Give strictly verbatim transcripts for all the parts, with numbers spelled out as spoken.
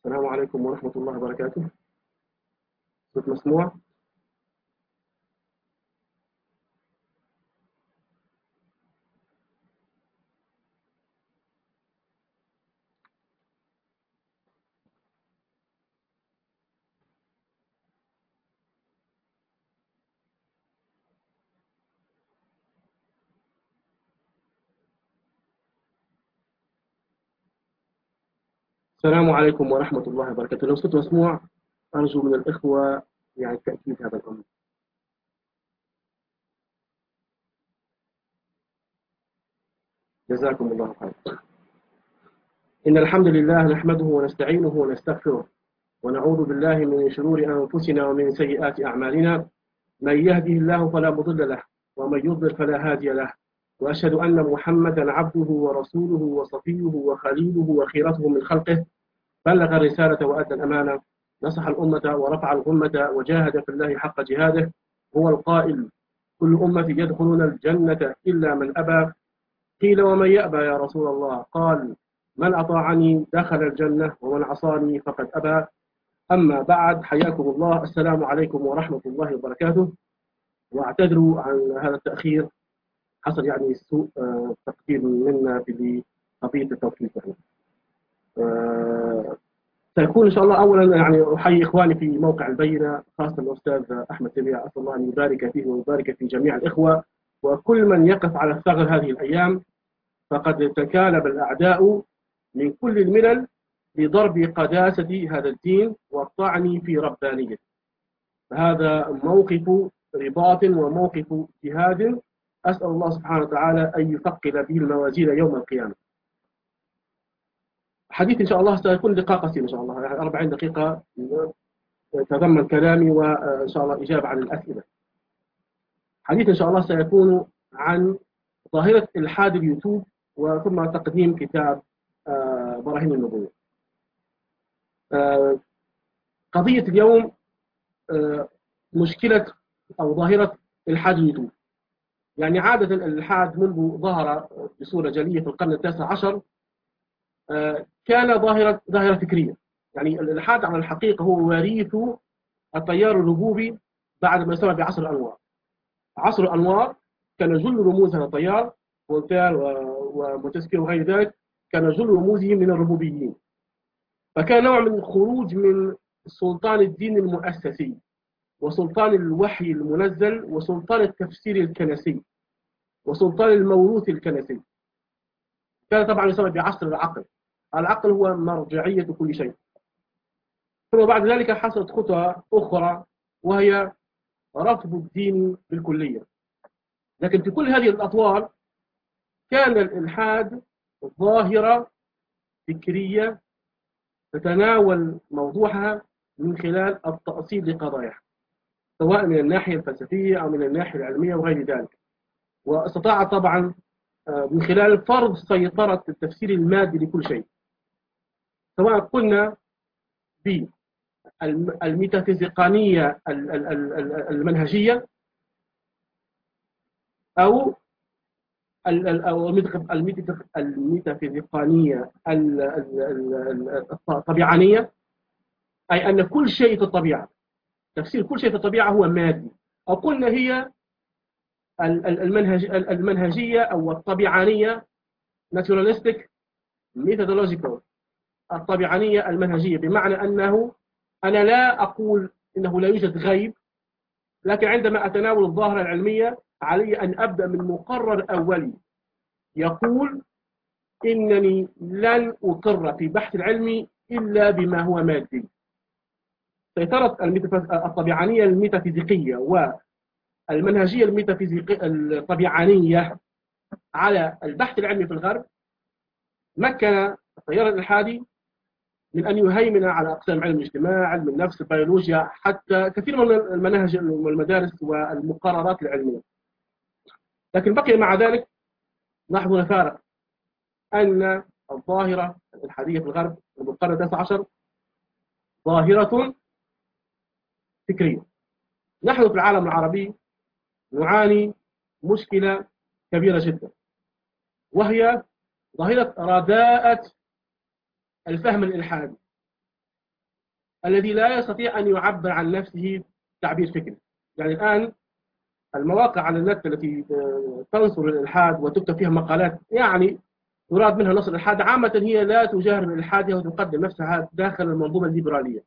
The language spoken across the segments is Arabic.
السلام عليكم ورحمة الله وبركاته. صوت مسموع؟ السلام عليكم ورحمة الله وبركاته. لو صوت مسموع أرجو من الإخوة يعني تأكيد هذا الأمر. جزاكم الله خير. إن الحمد لله نحمده ونستعينه ونستغفره ونعوذ بالله من شرور أنفسنا ومن سيئات أعمالنا. من يهده الله فلا مضل له ومن يضلل فلا هادي له، وأشهد أن محمدا عبده ورسوله وصفيه وخليله وخيرته من خلقه، بلغ الرسالة وأدى الأمانة، نصح الأمة ورفع الغمة وجاهد في الله حق جهاده. هو القائل: كل أمة يدخلون الجنة إلا من أبى. قيل: ومن يأبى يا رسول الله؟ قال: من أطاعني دخل الجنة ومن عصاني فقد أبى. أما بعد، حياكم الله. السلام عليكم ورحمة الله وبركاته. واعتذروا عن هذا التأخير، حصل يعني سوء آه، تقدير منا في قضية التوفيق. يعني آه، سيكون إن شاء الله أولا يعني أحيي إخواني في موقع البينة، خاصة الأستاذ أحمد تبيع، أسأل الله أن يبارك فيه ويبارك في جميع الإخوة وكل من يقف على الثغر هذه الأيام. فقد تكالب الأعداء من كل الملل لضرب قداسة هذا الدين والطعن في ربانيته. هذا موقف رباط وموقف جهاد، أسأل الله سبحانه وتعالى أن يثقل به الموازين يوم القيامة. حديث إن شاء الله سيكون دقائق قصيرة إن شاء الله، يعني أربعين دقيقة تضمن كلامي وإن شاء الله إجابة عن الأسئلة. حديث إن شاء الله سيكون عن ظاهرة إلحاد اليوتيوب وثم تقديم كتاب براهين النبوة. قضية اليوم مشكلة أو ظاهرة إلحاد اليوتيوب. يعني عادة الإلحاد منذ ظهر بصورة جلية في القرن التاسع عشر كان ظاهرة ظاهرة فكرية. يعني الإلحاد على الحقيقة هو وريث التيار الربوبي بعد ما يسمى بعصر الأنوار. عصر الأنوار كان جل رموز هذا التيار، فولتير ومونتسكيو وغير ذلك، كان جل رموزهم من الربوبيين. فكان نوع من الخروج من سلطان الدين المؤسسي وسلطان الوحي المنزل وسلطان التفسير الكنسي وسلطان الموروث الكنسي. كان طبعا يسمى بعصر العقل. العقل هو مرجعية كل شيء. ثم بعد ذلك حصلت خطوة أخرى وهي رفض الدين بالكلية. لكن في كل هذه الأطوار كان الإلحاد ظاهرة فكرية تتناول موضوعها من خلال التأصيل لقضاياها، سواء من الناحية الفلسفية أو من الناحية العلمية وغير ذلك. واستطاع طبعا من خلال فرض سيطرة التفسير المادي لكل شيء، سواء قلنا بالميتافيزيقانية المنهجية أو الميتافيزيقانية الطبيعانية، أي أن كل شيء في الطبيعة، تفسير كل شيء في الطبيعة هو مادي. أو قلنا هي المنهج المنهجية أو الطبيعانية naturalistic methodological، الطبيعانية المنهجية، بمعنى أنه أنا لا أقول إنه لا يوجد غيب، لكن عندما أتناول الظاهرة العلمية علي أن أبدأ من مقرر أولي يقول إنني لن أقر في بحث العلمي إلا بما هو مادي. سيطرة الطبيعانية الميتافيزيقية والمنهجية الميتافيزيقية الطبيعانية على البحث العلمي في الغرب مكن التيار الإلحادي من أن يهيمن على أقسام علم الاجتماع، علم النفس، البيولوجيا، حتى كثير من المناهج والمدارس والمقررات العلمية. لكن بقي مع ذلك نحن نفارق أن الظاهرة الإلحادية في الغرب في القرن التاسع عشر ظاهرة فكرية. نحن في العالم العربي نعاني مشكلة كبيرة جدا، وهي ظاهرة رداءة الفهم الإلحادي. الذي لا يستطيع أن يعبر عن نفسه تعبير فكري. يعني الآن المواقع على النت التي تنصر الإلحاد وتكتب فيها مقالات يعني يراد منها نصر الإلحاد، عامة هي لا تجاهر بالإلحاد وتقدم نفسها داخل المنظومة الليبرالية.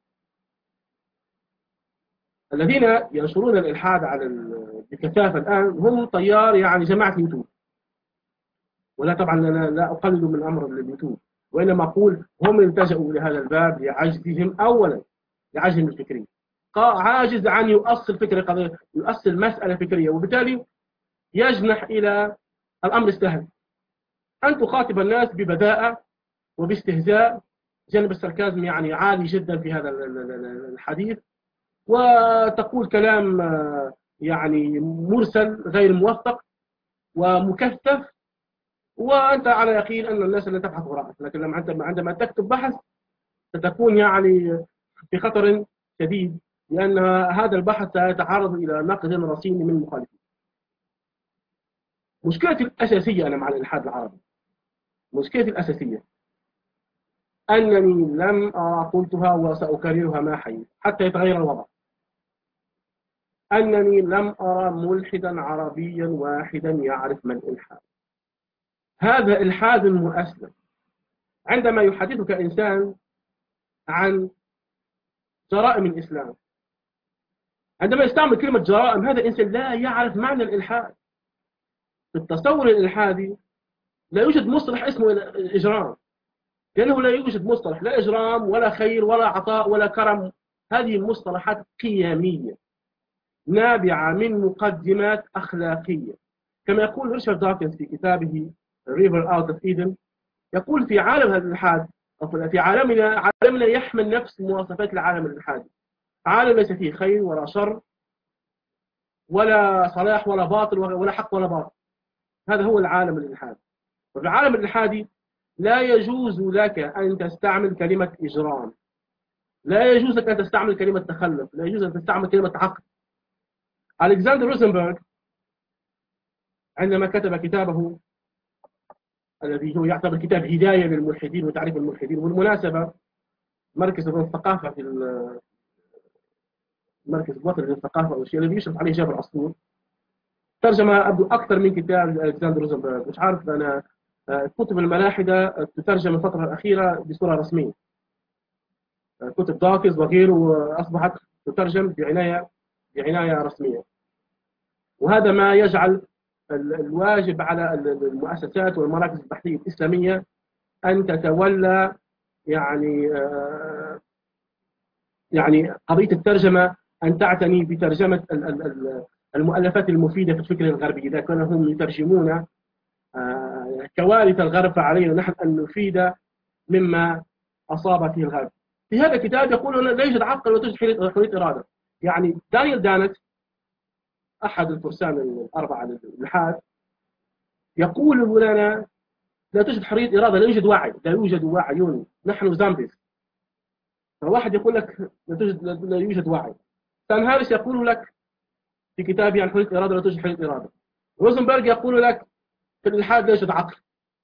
الذين ينشرون الإلحاد على بكثافة الآن هم تيار يعني جماعة اليوتيوب. ولا طبعا أنا لا أقلل من أمر اليوتيوب، وإنما أقول هم التجأوا لهذا الباب لعجزهم أولا، لعجزهم الفكري، عاجز عن يؤصل فكرة قضية، يؤصل مسألة فكرية، وبالتالي يجنح إلى الأمر السهل، أن تخاطب الناس ببذاءة وباستهزاء، جانب السركازم يعني عالي جدا في هذا الحديث، وتقول كلام يعني مرسل غير موثق ومكثف، وأنت على يقين أن الناس لن تبحث وراءك. لكن لما عندما تكتب بحث ستكون يعني في خطر شديد، لأن هذا البحث سيتعرض إلى نقد رصين من المخالفين. مشكلتي الأساسية أنا مع الإلحاد العربي، مشكلتي الأساسية أنني لم أرى، قلتها وسأكررها ما حييت حتى يتغير الوضع، أنني لم أرى ملحدا عربيا واحدا يعرف ما الإلحاد. هذا إلحاد مؤسلم. عندما يحدثك إنسان عن جرائم الإسلام، عندما يستعمل كلمة جرائم، هذا إنسان لا يعرف معنى الإلحاد. في التصور الإلحادي لا يوجد مصطلح اسمه إجرام، لأنه لا يوجد مصطلح لا إجرام ولا خير ولا عطاء ولا كرم. هذه مصطلحات قيمية نابعة من مقدمات أخلاقية. كما يقول ريتشارد داوكنز في كتابه River Out of Eden، يقول في عالم هذا الإلحاد، في عالمنا، عالمنا يحمل نفس مواصفات العالم الإلحادي. عالم ليس فيه خير ولا شر ولا صلاح ولا باطل ولا حق ولا باطل. هذا هو العالم الإلحادي. وفي العالم الإلحادي لا يجوز لك أن تستعمل كلمة إجرام، لا يجوز لك أن تستعمل كلمة تخلف، لا يجوز أن تستعمل كلمة عقد. ألكسندر روزنبرغ عندما كتب كتابه الذي هو يعتبر كتاب هداية للملحدين وتعريف الملحدين، وبالمناسبة مركز الثقافة في المركز الوطني للثقافة أو الشيء الذي يشرف عليه جابر عصفور، ترجم أبدو أكثر من كتاب ألكسندر روزنبرغ. مش عارف أنا، كتب الملاحدة تترجم الفترة الأخيرة بصورة رسمية، كتب داكنز وغيره أصبحت تترجم بعناية بعناية رسمية. وهذا ما يجعل الواجب على المؤسسات والمراكز البحثية الإسلامية أن تتولى يعني يعني قضية الترجمة، أن تعتني بترجمة المؤلفات المفيدة في الفكر الغربي. إذا كانوا هم يترجمون كوارث الغرب فعلينا نحن أن نفيد مما أصاب فيه الغرب. في هذا الكتاب يقول لا يوجد عقل ولا توجد حرية إرادة. يعني دانيال دانت أحد الفرسان الأربعة للإلحاد يقول لنا لا توجد حرية إرادة، لا يوجد وعي، لا يوجد وعي، نحن زامبيز. فواحد يقول لك لا توجد لا يوجد وعي. سان هاريس يقول لك في كتابه عن حرية الإرادة لا توجد حرية إرادة. روزنبرغ يقول لك في الإلحاد لا يوجد عقل.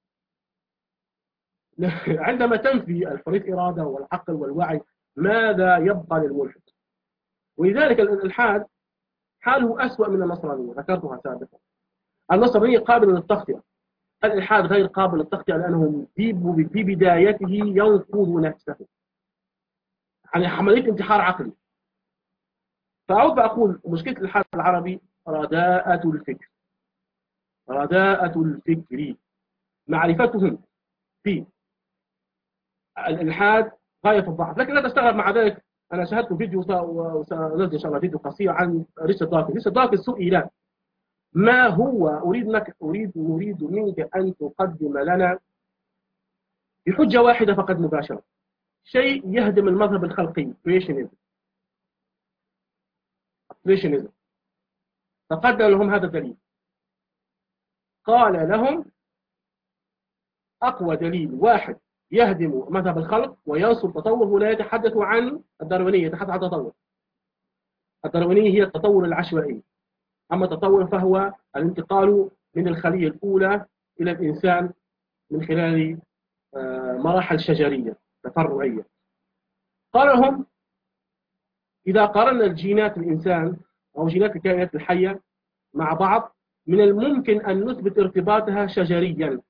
عندما تنفي الحرية الإرادة والعقل والوعي ماذا يبقى للملحد؟ ولذلك الإلحاد حاله أسوأ من النصرانية، ذكرتها سابقا. النصرانية قابلة للتخطئة، الإلحاد غير قابل للتخطئة، لأنه في بدايته ينقض نفسه، يعني عملية انتحار عقلي. فأعود بأقول مشكلة الإلحاد العربي رداءة الفكر، رداءة الفكر، معرفتهم في الإلحاد غاية الضعف. لكن لا تستغرب مع ذلك، أنا شاهدت فيديو وسأنزل إن شاء الله فيديو قصير عن ريتشارد داوكنز. ريتشارد داوكنز سئل ما هو، أريد منك أريد نريد منك أن تقدم لنا بحجة واحدة فقط مباشرة شيء يهدم المذهب الخلقي creationism. creationism فقدم لهم هذا الدليل، قال لهم أقوى دليل واحد يهدم مذهب الخلق وينصر التطور ولا يتحدث عن الداروينية، يتحدث عن التطور. الداروينية هي التطور العشوائي، أما التطور فهو الانتقال من الخلية الأولى إلى الإنسان من خلال مراحل شجرية تفرعية. قال لهم إذا قارنا الجينات الإنسان أو جينات الكائنات الحية مع بعض، من الممكن أن نثبت ارتباطها شجريا.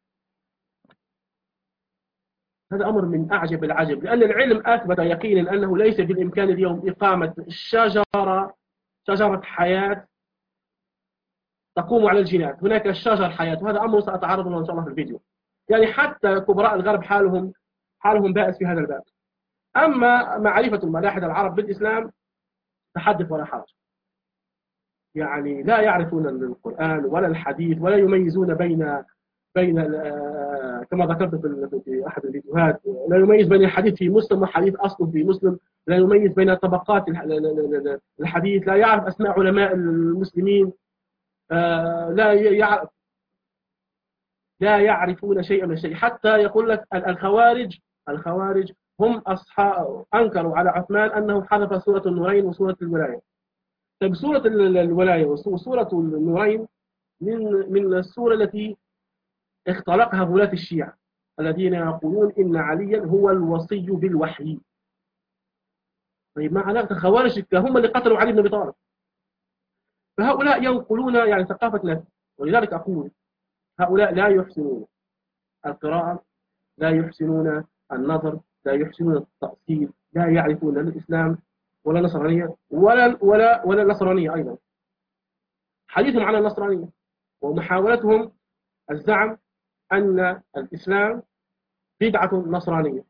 هذا أمر من أعجب العجب، لأن العلم أثبت يقينا أنه ليس بالإمكان اليوم إقامة شجرة شجرة حياة تقوم على الجينات. هناك شجر حياة، وهذا أمر سأتعرض له إن شاء الله في الفيديو. يعني حتى كبراء الغرب حالهم حالهم بائس في هذا الباب. أما معرفة الملاحدة العرب بالإسلام تحدث ولا حرج. يعني لا يعرفون القرآن ولا الحديث، ولا يميزون بين بين كما ذكرت في أحد الفيديوهات، لا يميز بين الحديث في مسلم وحديث أصل في مسلم، لا يميز بين طبقات الحديث، لا يعرف أسماء علماء المسلمين، لا يعرف لا يعرفون شيئا من شيء. حتى يقول لك الخوارج الخوارج هم أصحاب أنكروا على عثمان أنه حذف سورة النورين وسورة الولاية. طيب سورة الولاية وسورة النورين من من السورة التي اختلقها غلاة الشيعة الذين يقولون إن عليا هو الوصي بالوحي. طيب ما علاقة الخوارج؟ هم اللي قتلوا علي بن أبي طالب. فهؤلاء ينقلون يعني ثقافة نفس. ولذلك أقول هؤلاء لا يحسنون القراءة، لا يحسنون النظر، لا يحسنون التأصيل، لا يعرفون لا الإسلام ولا النصرانية ولا ولا ولا النصرانية أيضا. حديثهم عن النصرانية ومحاولتهم الزعم أن الإسلام بدعة نصرانية.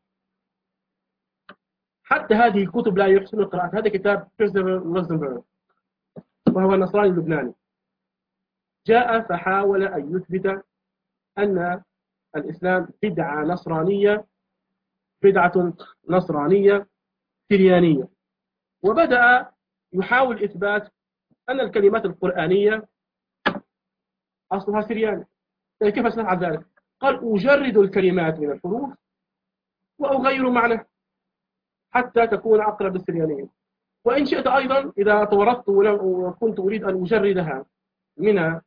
حتى هذه الكتب لا يحسن قراءة. هذا كتاب كريستوفر روزنبرغ وهو نصراني لبناني، جاء فحاول أن يثبت أن الإسلام بدعة نصرانية بدعة نصرانية سريانية، وبدأ يحاول إثبات أن الكلمات القرآنية أصلها سرياني. كيف سنفعل ذلك؟ قال أجرد الكلمات من الحروف وأغير معناه حتى تكون أقرب للسريانية. وإن شئت أيضا إذا تورطت وكنت أريد أن أجردها من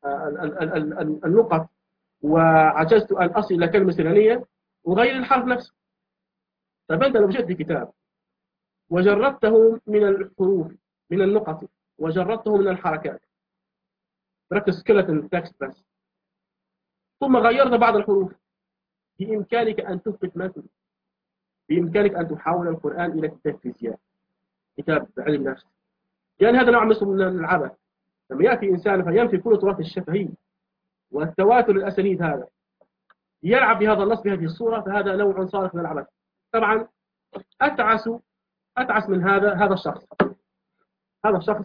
النقط وعجزت أن أصل إلى كلمة سريانية أغير الحرف نفسه. طيب أنت لو جئت كتاب وجردته من الحروف من النقط وجردته من الحركات، تركت سكيلتون تكست بس، ثم غيرت بعض الحروف، بإمكانك أن تثبت ما تريد. بإمكانك أن تحول القرآن إلى كتاب فيزياء، كتاب علم نفس. يعني هذا نوع من العبث. لما يأتي إنسان فينفي كل تراث الشفهي والتواتر الأسانيد، هذا يلعب بهذا النص بهذه الصورة، فهذا نوع صارخ من العبث. طبعا أتعس أتعس من هذا هذا الشخص هذا الشخص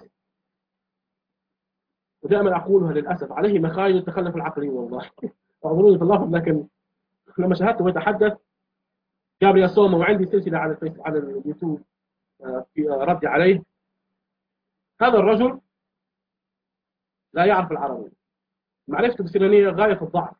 ودائما أقولها للأسف عليه مخايل التخلف العقلي والله. أعذروني في اللفظ، لكن لما شاهدته يتحدث جاب لي صومه، وعندي سلسلة على الفيس على اليوتيوب في ردي عليه. هذا الرجل لا يعرف العربية، معرفته بالسريانية غاية في الضعف.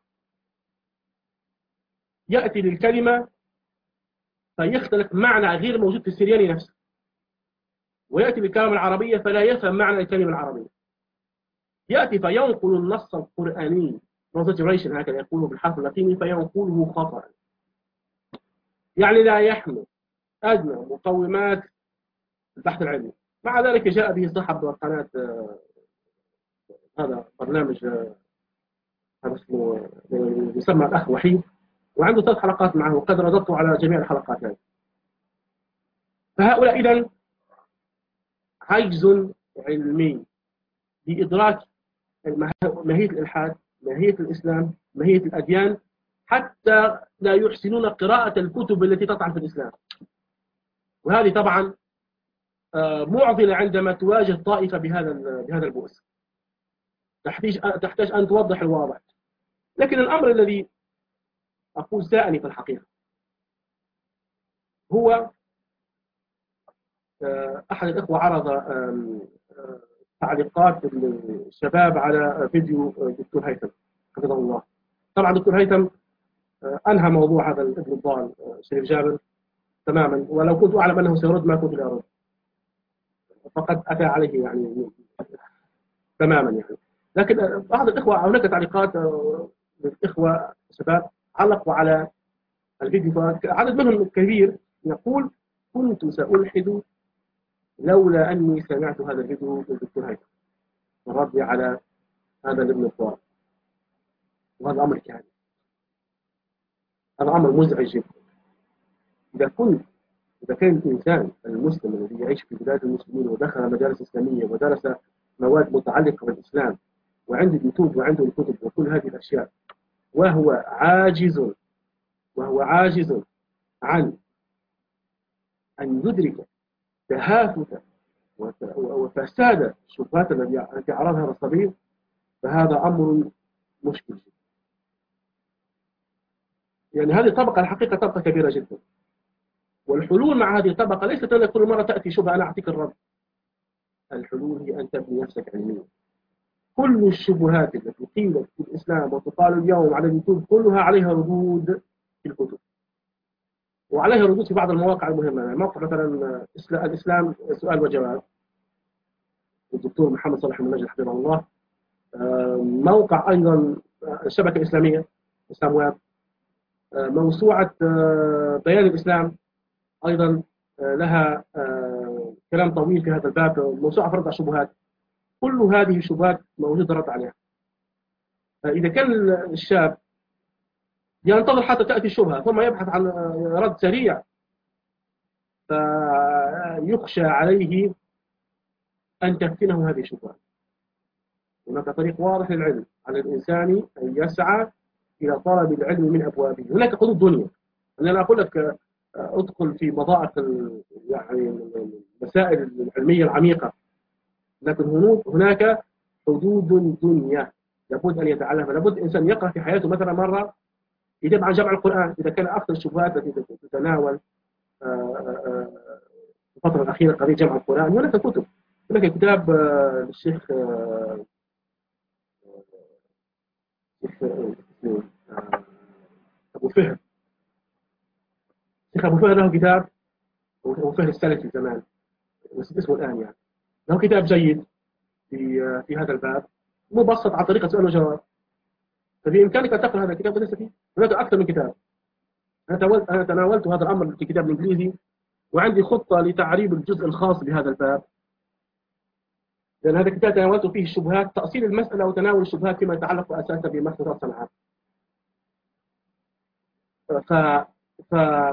يأتي للكلمة فيختلف معنى غير موجود في السرياني نفسه، ويأتي بالكلمة العربية فلا يفهم معنى الكلمة العربية. يأتي فينقل النص القرآني transliteration هكذا يقوله بالحرف اللاتيني فينقله خطأ، يعني لا يحمل أدنى مقومات البحث العلمي. مع ذلك جاء به صاحب قناة هذا برنامج هذا اسمه يسمى الأخ وحيد، وعنده ثلاث حلقات معه وقد رددت على جميع الحلقات هذه. فهؤلاء إذن عجز علمي بإدراك ماهية الإلحاد، ماهية الإسلام، ماهية الأديان، حتى لا يحسنون قراءة الكتب التي تطعن في الإسلام. وهذه طبعا معضلة عندما تواجه طائفة بهذا بهذا البؤس، تحتاج تحتاج أن توضح الواضح. لكن الأمر الذي أقول ساءني في الحقيقة هو أحد الإخوة عرض تعليقات الشباب على فيديو دكتور هيثم حفظه الله. طبعا دكتور هيثم أنهى موضوع هذا الابن الضال شريف جابر تماما، ولو كنت أعلم أنه سيرد ما كنت لأرد، فقد أتى عليه يعني تماما يعني. لكن بعض الإخوة هناك تعليقات للإخوة الشباب علقوا على الفيديو، عدد منهم كبير يقول كنت سألحد لولا أني سمعت هذا الفيديو من الدكتور هيثم الرد على هذا الابن الضال، وهذا أمر كارثي، هذا أمر مزعج جدا. إذا كنت إذا كان الإنسان المسلم الذي يعيش في بلاد المسلمين ودخل مدارس إسلامية ودرس مواد متعلقة بالإسلام وعنده اليوتيوب وعنده الكتب وكل هذه الأشياء، وهو عاجز وهو عاجز عن أن يدرك تهافت وفساد الشبهات التي عرضها هذا الصبي، فهذا أمر مشكل جدا. يعني هذه الطبقة الحقيقة طبقة كبيرة جدا، والحلول مع هذه الطبقة ليست أن كل مرة تأتي شبهة أنا أعطيك الرد. الحلول هي أن تبني نفسك علميا. كل الشبهات التي قيلت في الإسلام وتقال اليوم على اليوتيوب كلها عليها ردود في الكتب، وعليها ردود في بعض المواقع المهمة. يعني موقع مثلا الإسلام سؤال وجواب الدكتور محمد صالح المنجد حفظه الله، موقع أيضا الشبكة الإسلامية إسلام ويب، موسوعة بيان الإسلام أيضا لها كلام طويل في هذا الباب، موسوعة فرض الشبهات، كل هذه الشبهات موجودة رد عليها. فإذا كان الشاب ينتظر حتى تأتي الشبهة ثم يبحث عن رد سريع، فيخشى عليه أن تفتنه هذه الشبهات. هناك طريق واضح للعلم، على الإنسان أن يسعى إلى طلب العلم من أبوابه. هناك حدود دنيا، أنا أقول لك أدخل في مضاعف يعني المسائل العلمية العميقة، لكن هناك حدود دنيا لابد أن يتعلمها. لابد الإنسان يقرأ في حياته مثلا مرة كتاب عن جمع القرآن إذا كان أكثر الشبهات التي تتناول في الفترة الأخيرة قضية جمع القرآن. هناك كتب، هناك كتاب للشيخ أبو فهد، الشيخ أبو فهد له كتاب، أبو فهد السلفي زمان بس اسمه الآن، يعني له كتاب جيد في في هذا الباب، مبسط على طريقة سؤال وجواب. فبإمكانك أن تقرأ هذا الكتاب وليس فيه هناك أكثر من كتاب. أنا تناولت هذا الأمر في كتاب الإنجليزي، وعندي خطة لتعريب الجزء الخاص بهذا الباب، لأن هذا الكتاب تناولت فيه الشبهات، تأصيل المسألة وتناول الشبهات فيما يتعلق أساسا بمحدثات صنعاء. ف... ف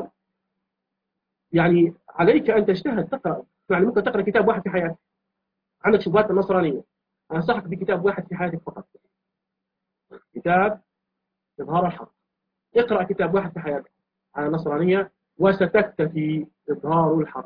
يعني عليك أن تجتهد تقرأ، يعني ممكن تقرأ كتاب واحد في حياتك. عندك شبهات النصرانية، أنصحك بكتاب واحد في حياتك فقط، كتاب إظهار الحق. اقرأ كتاب واحد في حياتك عن النصرانية وستكتفي إظهار الحق.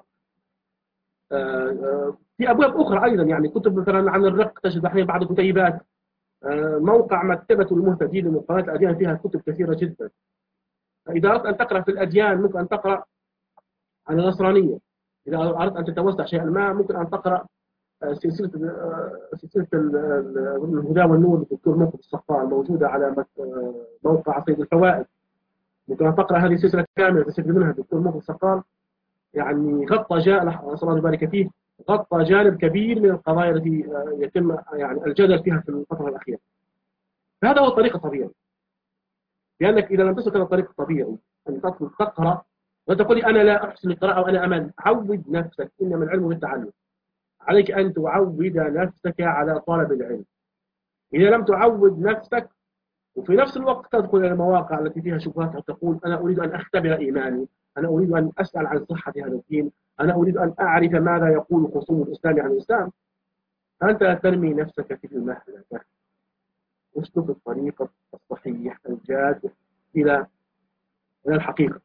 في أبواب أخرى أيضا، يعني كتب مثلا عن الرق تجد أحيانا بعض الكتيبات. موقع مكتبة المهتدين لمقارنة الأديان فيها كتب كثيرة جدا. إذا أردت أن تقرأ في الأديان ممكن أن تقرأ عن النصرانية. إذا أردت أن تتوسع شيئا ما ممكن أن تقرأ سلسلة سلسلة الهدى والنور للدكتور موقف الصفار موجودة على موقع صيد الفوائد. ممكن أن تقرأ هذه السلسلة كاملة تستفيد منها. الدكتور موقف الصفار يعني غطى جاء نسأل الله يبارك فيه غطى جانب كبير من القضايا التي يتم يعني الجدل فيها في الفترة الأخيرة. هذا هو الطريق الطبيعي، لأنك إذا لم تسلك الطريق الطبيعي أن تقرأ وتقول أنا لا أحسن القراءة وأنا أمل، عود نفسك، إنما العلم بالتعلم. عليك أن تعود نفسك على طلب العلم. إذا لم تعود نفسك وفي نفس الوقت تدخل إلى المواقع التي فيها شبهات وتقول أنا أريد أن أختبر إيماني، أنا أريد أن أسأل عن صحة هذا الدين، أنا أريد أن أعرف ماذا يقول خصوم الإسلام عن الإسلام، أنت ترمي نفسك في المهلكة. اسلك الطريق الصحيح الجاد إلى إلى الحقيقة.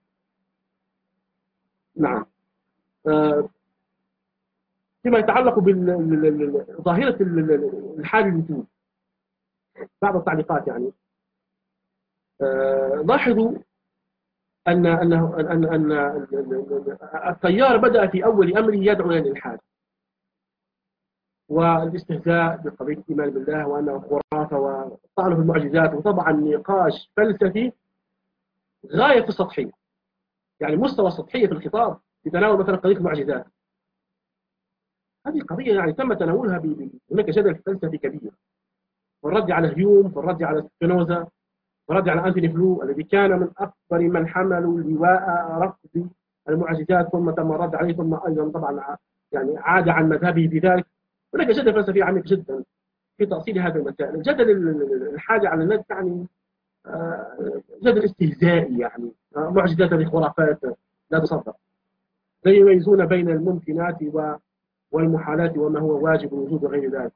نعم. آه فيما يتعلق بظاهرة الحال اليوتيوب، بعض التعليقات يعني آه لاحظوا أن أنه أن أن التيار بدأ في أول أمره يدعو إلى الإلحاد والاستهزاء بقضية الإيمان بالله وأنه خرافة وطعنه في المعجزات، وطبعا نقاش فلسفي غاية في السطحية، يعني مستوى السطحية في الخطاب في تناول مثلا قضية المعجزات. هذه قضية يعني تم تناولها ب... هناك جدل فلسفي كبير، والرد على هيوم، والرد على سبينوزا، والرد على أنتوني فلو الذي كان من أكبر من حملوا لواء رفض المعجزات، ثم تم الرد عليه، ثم أيضا طبعا يعني عاد عن مذهبه في ذلك. هناك جدل فلسفي عميق جدا في تأصيل هذه المسائل. الجدل الحادي على النت يعني آه، جدل استهزائي، يعني آه، معجزات هذه خرافات لا تصدق، لا يميزون بين الممكنات والمحالات وما هو واجب الوجود وغير ذلك.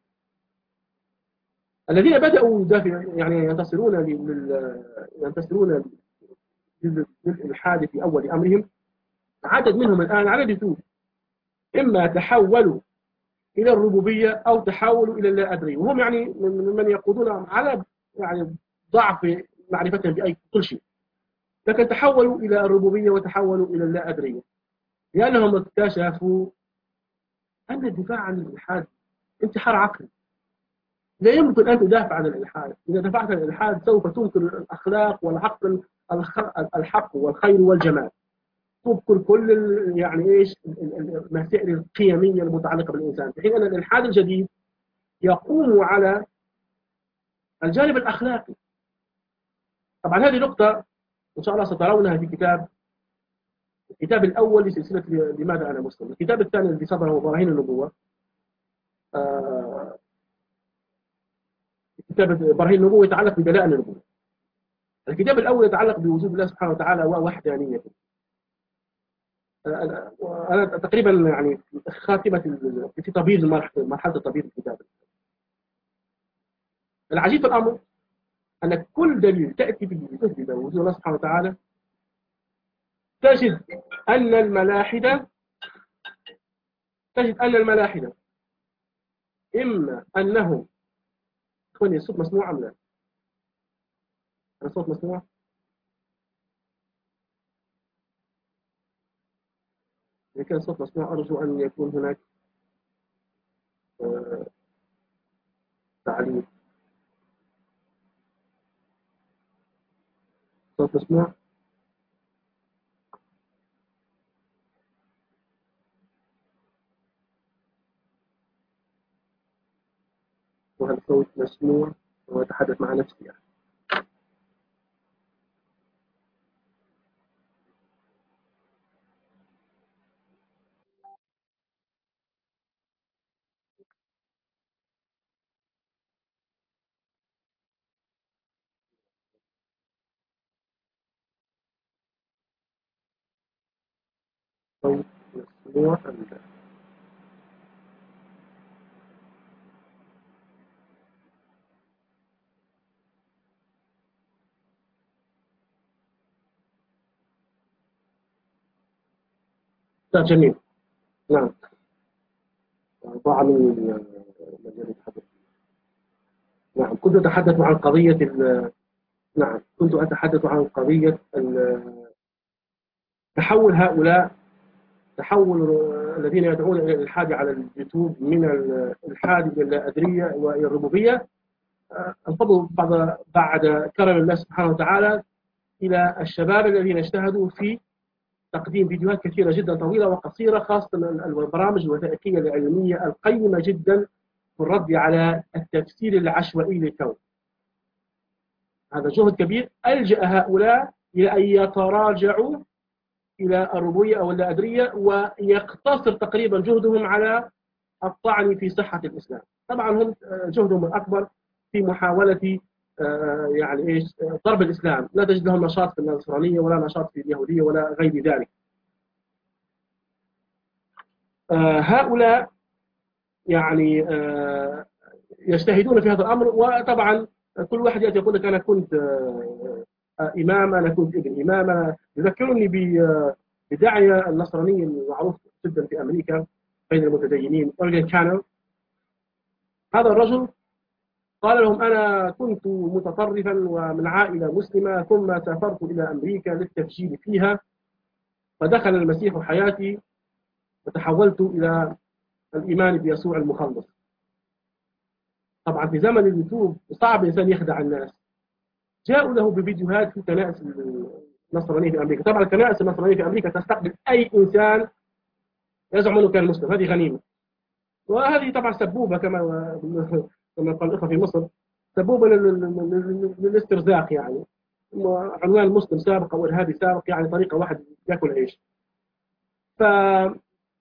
الذين بدأوا يدافع يعني ينتصرون لل ينتصرون للإلحاد في أول أمرهم، عدد منهم الآن على اليوتيوب إما تحولوا إلى الربوبية أو تحولوا إلى اللا أدري، وهم يعني من يقودون على يعني ضعف معرفتهم بأي كل شيء، لكن تحولوا إلى الربوبية وتحولوا إلى اللا أدري لأنهم اكتشفوا أن الدفاع عن الإلحاد انتحار عقلي. لا يمكن أن تدافع عن الإلحاد. إذا دفعت عن الإلحاد سوف تنكر الأخلاق والعقل، الحق والخير والجمال، تبكر كل يعني إيش المسائل القيمية المتعلقة بالإنسان، في حين أن الإلحاد الجديد يقوم على الجانب الأخلاقي. طبعا هذه نقطة إن شاء الله سترونها في كتاب الكتاب الأول لسلسلة لماذا أنا مسلم. الكتاب الثاني الذي صدره براهين النبوة، آه كتاب براهين النبوة يتعلق بدلائل النبوة. الكتاب الأول يتعلق بوجود الله سبحانه وتعالى ووحدانيته. أنا تقريبا يعني خاتمة في تبييض مرحلة تبييض الكتاب. العجيب في الأمر أن كل دليل تأتي به لتثبت وجود الله سبحانه وتعالى تجد أن الملاحدة تجد أن الملاحدة إما أنهم إخواني الصوت مسموع أم لا؟ الصوت مسموع؟ إذا كان الصوت مسموع أرجو أن يكون هناك آه تعليق. صوت مسموع؟ وهل الصوت مسموع؟ وأتحدث مع نفسي يعني. صوت مسموع أم لا؟ طيب جميل. نعم ضاع مني مجال الحديث. نعم كنت أتحدث عن قضية نعم كنت أتحدث عن قضية تحول هؤلاء تحول الذين يدعون إلى الإلحاد على اليوتيوب من الإلحاد إلى الأدرية وإلى الربوبية، انفضوا بعد بعد كرم الله سبحانه وتعالى إلى الشباب الذين اجتهدوا في تقديم فيديوهات كثيرة جدا طويلة وقصيرة، خاصة البرامج الوثائقية العلمية القيمة جدا في الرد على التفسير العشوائي للكون. هذا جهد كبير ألجأ هؤلاء إلى أن يتراجعوا إلى الربوبية أو اللاأدرية ويقتصر تقريبا جهدهم على الطعن في صحة الإسلام. طبعا هم جهدهم الأكبر في محاولة يعني إيش ضرب الإسلام، لا تجد لهم نشاط في النصرانية ولا نشاط في اليهودية ولا غير ذلك. هؤلاء يعني يجتهدون في هذا الأمر، وطبعا كل واحد يأتي يقول لك أنا كنت إمام، أنا كنت ابن إمام. أنا يذكرني بداعية النصراني المعروف جدا في أمريكا بين المتدينين أورجن كانر. هذا الرجل قال لهم أنا كنت متطرفا ومن عائلة مسلمة، ثم سافرت إلى أمريكا للتفجير فيها، فدخل المسيح حياتي وتحولت إلى الإيمان بيسوع المخلص. طبعا في زمن اليوتيوب صعب الإنسان يخدع الناس. جاءوا له بفيديوهات في كنائس النصرانية في أمريكا. طبعا الكنائس النصرانية في أمريكا تستقبل أي إنسان يزعم أنه كان مسلم، هذه غنيمة. وهذه طبعا سبوبة كما كما قال الإخوة في مصر، سبوبة للاسترزاق، يعني عنوان مسلم سابق أو إرهابي سابق، يعني طريقة واحد يأكل عيش. ف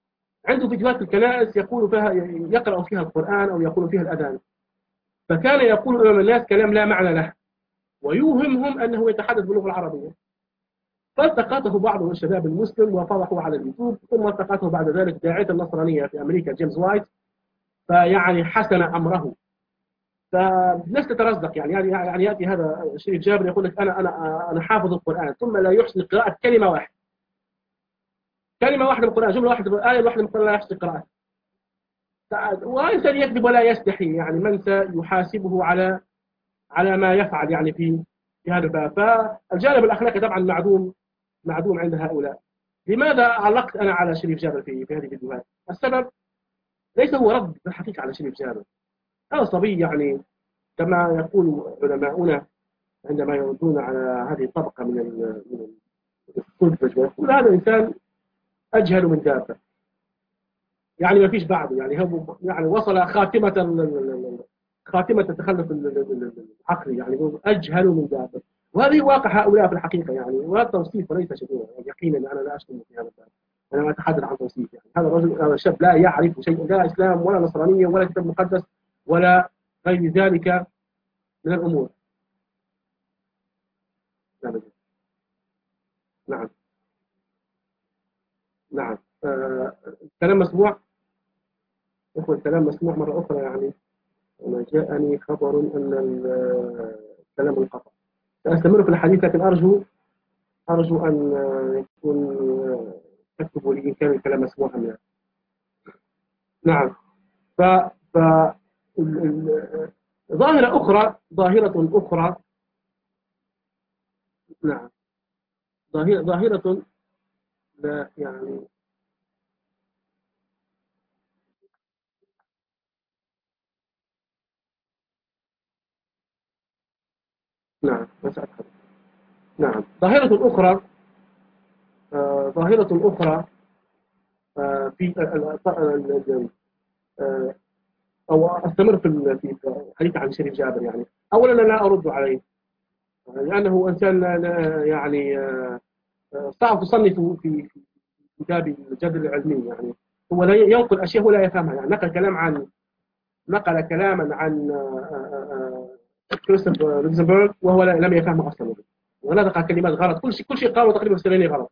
عنده فيديوهات في الكنائس يقول فيها يقرأ فيها القرآن أو يقول فيها الأذان، فكان يقول أمام الناس كلام لا معنى له ويوهمهم أنه يتحدث باللغة العربية. فالتقطه بعض من الشباب المسلم وفضحوا على اليوتيوب، ثم التقطه بعد ذلك داعية النصرانية في أمريكا جيمس وايت، فيعني حسن أمره. فالناس تترزق، يعني يعني يأتي هذا شريف جابر يقول لك أنا أنا أنا حافظ القرآن، ثم لا يحسن قراءة كلمة واحدة، كلمة واحدة من القرآن، جملة واحدة، آية واحدة من القرآن لا يحسن قراءة. وإنسان يكذب ولا يستحي، يعني من سيحاسبه على على ما يفعل يعني في في هذا الباب. فالجانب الأخلاقي طبعا معدوم معدوم عند هؤلاء. لماذا علقت أنا على شريف جابر في في هذه الفيديوهات؟ السبب ليس هو رد في الحقيقة على شريف جابر، هذا صبي يعني كما يقول علماؤنا عندما يردون على هذه الطبقة من من السذج، ويقول هذا إنسان أجهل من دابة، يعني ما فيش بعده، يعني هو يعني وصل خاتمة خاتمة التخلف العقلي، يعني هو أجهل من دابة. وهذه واقع هؤلاء في الحقيقة يعني، وهذا توصيف وليس شتيمة، يعني يقينا أنا لا أشتم في هذا الباب، أنا ما أتحدث عن توصيف. يعني هذا الرجل هذا الشاب لا يعرف شيء، لا إسلام ولا نصرانية ولا كتاب مقدس ولا غير ذلك من الأمور. نعم نعم نعم. آه، الكلام مسموع، إخوة الكلام مسموع مرة أخرى. يعني أنا جاءني خبر أن الكلام انقطع. سأستمر في الحديث، لكن أرجو أرجو أن يكون تكتبوا لي إن كان الكلام مسموعا يعني. نعم. ف ف ال- ال- ظاهرة أخرى ظاهرة أخرى نعم، ظاهرة ظاهرة لا يعني. نعم بس أدخل. نعم ظاهرة أخرى، آه، ظاهرة أخرى، آه، في ال- ال- ال- آه، أو أستمر في ال- في الحديث عن شريف جابر. يعني أولا أنا لا أرد عليه لأنه إنسان لا- لا- يعني آه، آه، صعب تصنفه في في كتاب الجدل العلمي. يعني هو لا ينقل أشياء هو لا يفهمها، يعني نقل كلام عن نقل كلاما عن آه، آه، كريستوفر لوكسمبورغ وهو لا- لم يفهمه أصلا، ونطق كلمات غلط، كل شيء كل شيء قاله تقريبا سنين غلط.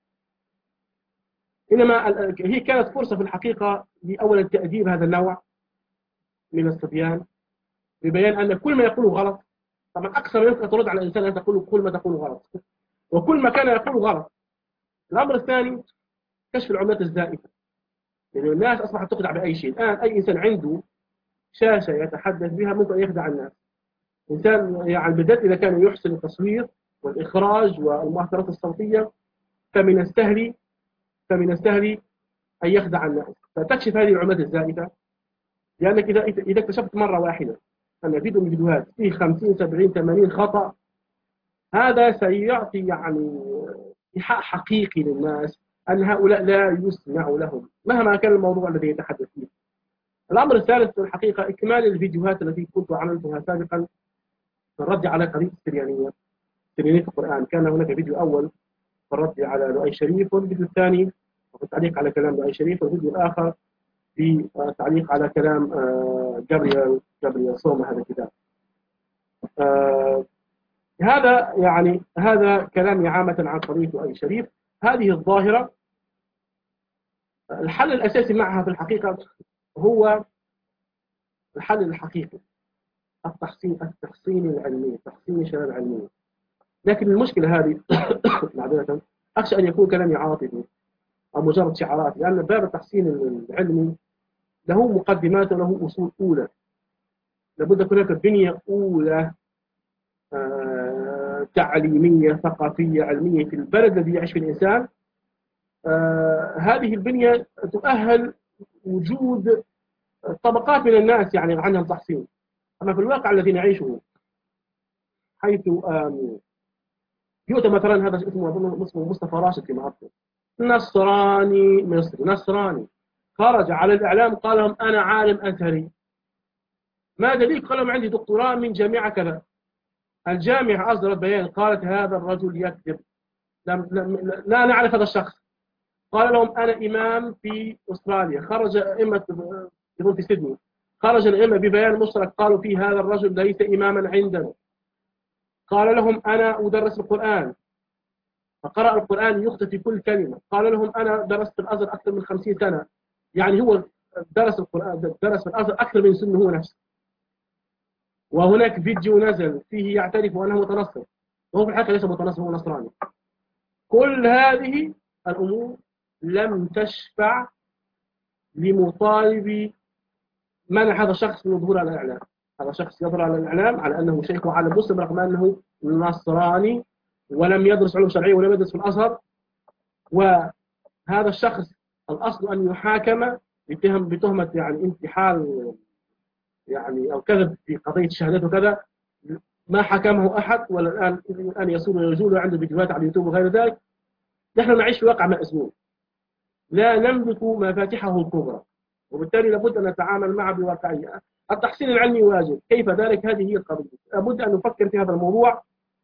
إنما ال- هي كانت فرصة في الحقيقة لأولا تأديب هذا النوع من الصبيان، ببيان أن كل ما يقوله غلط. طبعا أكثر ما يمكن ترد على الإنسان أن تقول كل ما تقوله غلط، وكل ما كان يقوله غلط. الأمر الثاني كشف العملات الزائفة، يعني الناس أصبحت تخدع بأي شيء الآن. أي إنسان عنده شاشة يتحدث بها ممكن أن يخدع الناس. إنسان يعني بالذات إذا كان يحسن التصوير والإخراج والمؤثرات الصوتية، فمن السهل فمن السهل أن يخدع الناس. فتكشف هذه العملات الزائفة، لأنك إذا إذا اكتشفت مرة واحدة أن فيديو من فيديوهات فيه خمسين سبعين ثمانين خطأ، هذا سيعطي يعني إيحاء حقيقي للناس أن هؤلاء لا يسمع لهم مهما كان الموضوع الذي يتحدث فيه. الأمر الثالث في الحقيقة إكمال الفيديوهات التي كنت عملتها سابقا في الرد على قضية السريانية، سريانية القرآن. كان هناك فيديو أول في الرد على لؤي شريف، والفيديو الثاني في التعليق على كلام لؤي شريف، والفيديو الآخر في التعليق على كلام آه، جابرييل جابرييل سوما هذا الكتاب. آه، هذا يعني هذا كلامي عامة عن قضية لؤي شريف. هذه الظاهرة الحل الأساسي معها في الحقيقة هو الحل الحقيقي، التحصين التحصين العلمي، تحصين الشباب العلمية. لكن المشكلة هذه معذرة أخشى أن يكون كلامي عاطفي أو مجرد شعارات، لأن باب التحصين العلمي له مقدمات وله أصول أولى. لابد يكون هناك بنية أولى آه، تعليمية ثقافية علمية في البلد الذي يعيش فيه الإنسان. آه، هذه البنية تؤهل وجود طبقات من الناس يعني عنها التحصين. أما في الواقع الذي نعيشه، حيث يؤتى مثلا هذا اسمه اسمه مصطفى راشد في أذكر، نصراني مصري نصراني خرج على الإعلام قال لهم أنا عالم أزهري. ما دليل؟ قال لهم عندي دكتوراه من جامعة كذا. الجامعة أصدرت بيان قالت هذا الرجل يكذب، لا, لا, لا نعرف هذا الشخص. قال لهم أنا إمام في أستراليا، خرج أئمة يقول في سيدني، خرج الأئمة ببيان مشترك قالوا فيه هذا الرجل ليس إماما عندنا. قال لهم أنا أدرس القرآن، فقرأ القرآن يخطئ في كل كلمة. قال لهم أنا درست في الأزهر أكثر من خمسين سنة، يعني هو درس القرآن درس في الأزهر أكثر من سنه هو نفسه. وهناك فيديو نزل فيه يعترف أنه متنصر، وهو في الحقيقة ليس متنصر، هو نصراني. كل هذه الأمور لم تشفع لمطالب منع هذا الشخص من الظهور على الإعلام. هذا شخص يظهر على الإعلام على أنه شيخ وعالم مسلم رغم أنه نصراني ولم يدرس علوم شرعية ولم يدرس في الأزهر. وهذا الشخص الأصل أن يحاكم بتهم بتهمة يعني انتحال يعني أو كذب في قضية الشهادات وكذا. ما حكمه أحد، ولا الآن الآن يصول ويجول عنده فيديوهات على اليوتيوب وغير ذلك. نحن نعيش في واقع مأزوم، لا نملك مفاتيحه الكبرى، وبالتالي لابد أن نتعامل معه بواقعية. التحصيل العلمي واجب، كيف ذلك؟ هذه هي القضية. لابد أن نفكر في هذا الموضوع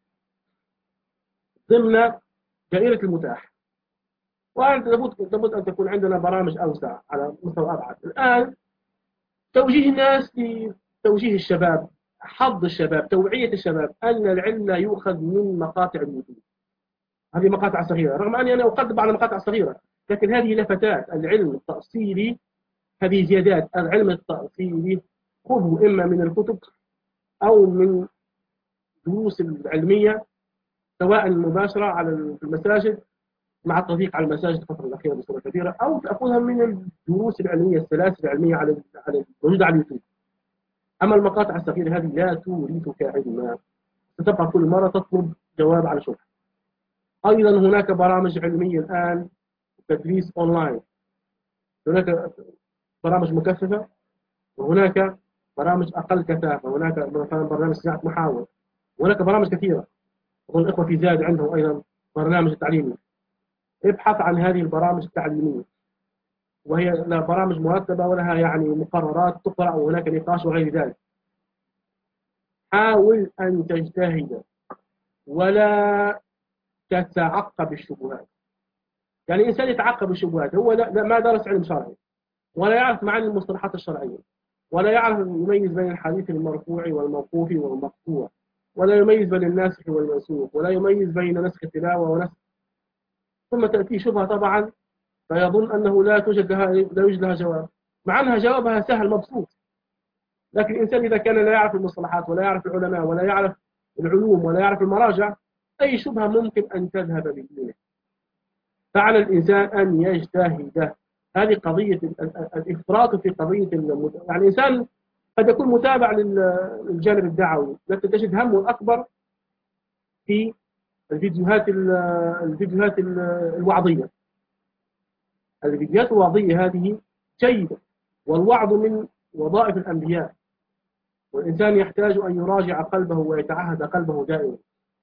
ضمن دائرة المتاح، وأنت لابد لابد أن تكون عندنا برامج أوسع على مستوى أبعد. الآن توجيه الناس لتوجيه الشباب، حض الشباب، توعية الشباب أن العلم لا يؤخذ من مقاطع اليوتيوب. هذه مقاطع صغيرة، رغم أني أنا أقدم على مقاطع صغيرة، لكن هذه لفتات. العلم التأصيلي، هذه زيادات. العلم التأصيلي خذه إما من الكتب أو من دروس العلمية، سواء مباشرة على المساجد مع التضييق على المساجد الفترة الأخيرة بصورة كبيرة، أو تأخذها من الدروس العلمية السلاسل العلمية على على موجودة على اليوتيوب. أما المقاطع الصغيرة هذه لا تورثك علما، ستبقى كل مرة تطلب جواب على شبهة. أيضا هناك برامج علمية الآن، تدريس أونلاين. هناك برامج مكثفة وهناك برامج أقل كثافة. هناك مثلا برنامج صناعة محاور، وهناك برامج كثيرة. أظن الإخوة في زاد عندهم أيضا برنامج تعليمي. ابحث عن هذه البرامج التعليمية، وهي لا برامج مرتبة ولها يعني مقررات تقرأ وهناك نقاش وغير ذلك. حاول أن تجتهد ولا تتعقب الشبهات. يعني الإنسان يتعقب الشبهات، هو لا لا ما درس علم شرعي ولا يعرف معاني المصطلحات الشرعية، ولا يعرف يميز بين الحديث المرفوع والموقوف والمقطوع، ولا يميز بين الناسخ والمنسوخ، ولا يميز بين نسخ التلاوة ونسخ. ثم تأتي شبهة طبعا فيظن أنه لا توجد لها لا يوجد لها جواب، مع أنها جوابها سهل مبسوط. لكن الإنسان إذا كان لا يعرف المصطلحات ولا يعرف العلماء ولا يعرف العلوم ولا يعرف المراجع، أي شبهة ممكن أن تذهب بدونه. فعلى الإنسان أن يجتهد. هذه قضية الإفراط في قضية المت... يعني الإنسان قد يكون متابع للجانب الدعوي، لكن تجد همه الأكبر في الفيديوهات الفيديوهات الوعظية. الفيديوهات الوعظية هذه جيدة، والوعظ من وظائف الأنبياء، والإنسان يحتاج أن يراجع قلبه ويتعهد قلبه دائما.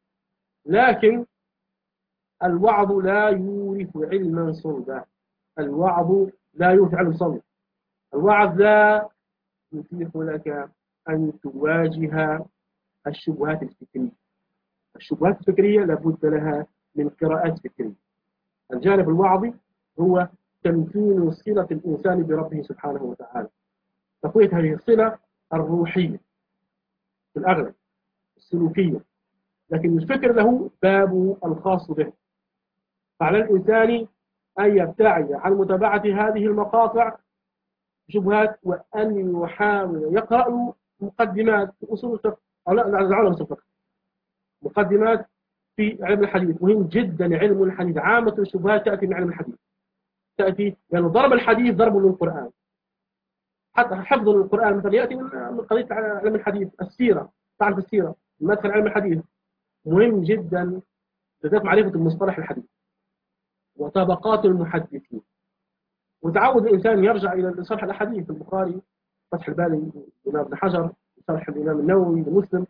لكن الوعظ لا يورث علما صلبا. الوعظ لا يورث علم صلب. الوعظ لا يتيح لك أن تواجه الشبهات الفكرية. الشبهات الفكرية لابد لها من قراءات فكرية. الجانب الوعظي هو تمكين صلة الإنسان بربه سبحانه وتعالى، تقوية هذه الصلة الروحية في الأغلب، السلوكية، لكن الفكر له بابه الخاص به. فعلى الإنسان أن يبتعد عن متابعة هذه المقاطع شبهات، وأن يحاول يقرأ مقدمات في أصول الفقه، أو لا لا علم أصول الفقه، مقدمات في علم الحديث. مهم جدا علم الحديث. عامة الشبهات تأتي من علم الحديث، تأتي لأن يعني ضرب الحديث ضرب للقرآن. حتى حفظ القرآن مثلا يأتي من قضية علم الحديث. السيرة، تعرف السيرة، مدخل علم الحديث مهم جدا، بالذات معرفة المصطلح الحديث وطبقات المحدثين. وتعود الإنسان يرجع إلى شرح الأحاديث، البخاري، فتح الباري للإمام ابن حجر، شرح الإمام النووي لمسلم،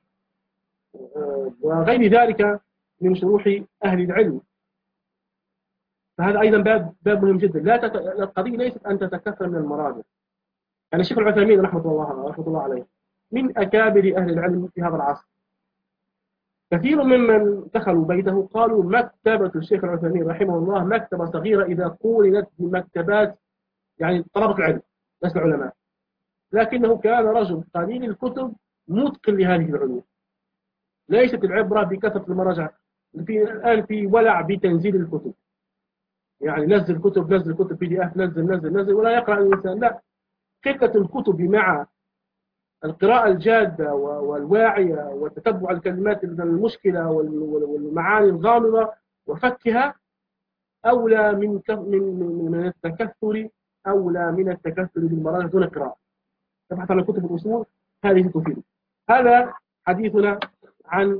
وغير ذلك من شروح أهل العلم. فهذا أيضا باب باب مهم جدا. لا تت... القضية ليست أن تتكثر من المراجع. يعني الشيخ العثيمين رحمة الله رحمة الله عليه من أكابر أهل العلم في هذا العصر، كثير ممن دخلوا بيته قالوا مكتبة الشيخ العثيمين رحمه الله مكتبة صغيرة إذا قولت بمكتبات يعني طلبة العلم ليس العلماء، لكنه كان رجل قليل الكتب متقن لهذه العلوم. ليست العبرة بكثرة المراجع، في الآن في ولع بتنزيل الكتب، يعني نزل كتب نزل كتب بي دي اف نزل نزل نزل ولا يقرأ الإنسان. لا، قلة الكتب مع القراءة الجادة والواعية وتتبع الكلمات المشكلة والمعاني الغامضة وفكها أولى من من من التكثر أولى من التكثر بالمراجع دون قراءة. تبحث عن كتب الأصول هذه تفيد. هذا حديثنا عن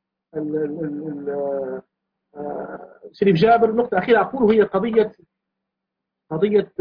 شريف جابر. نقطة أخيرة أقول هي قضية قضية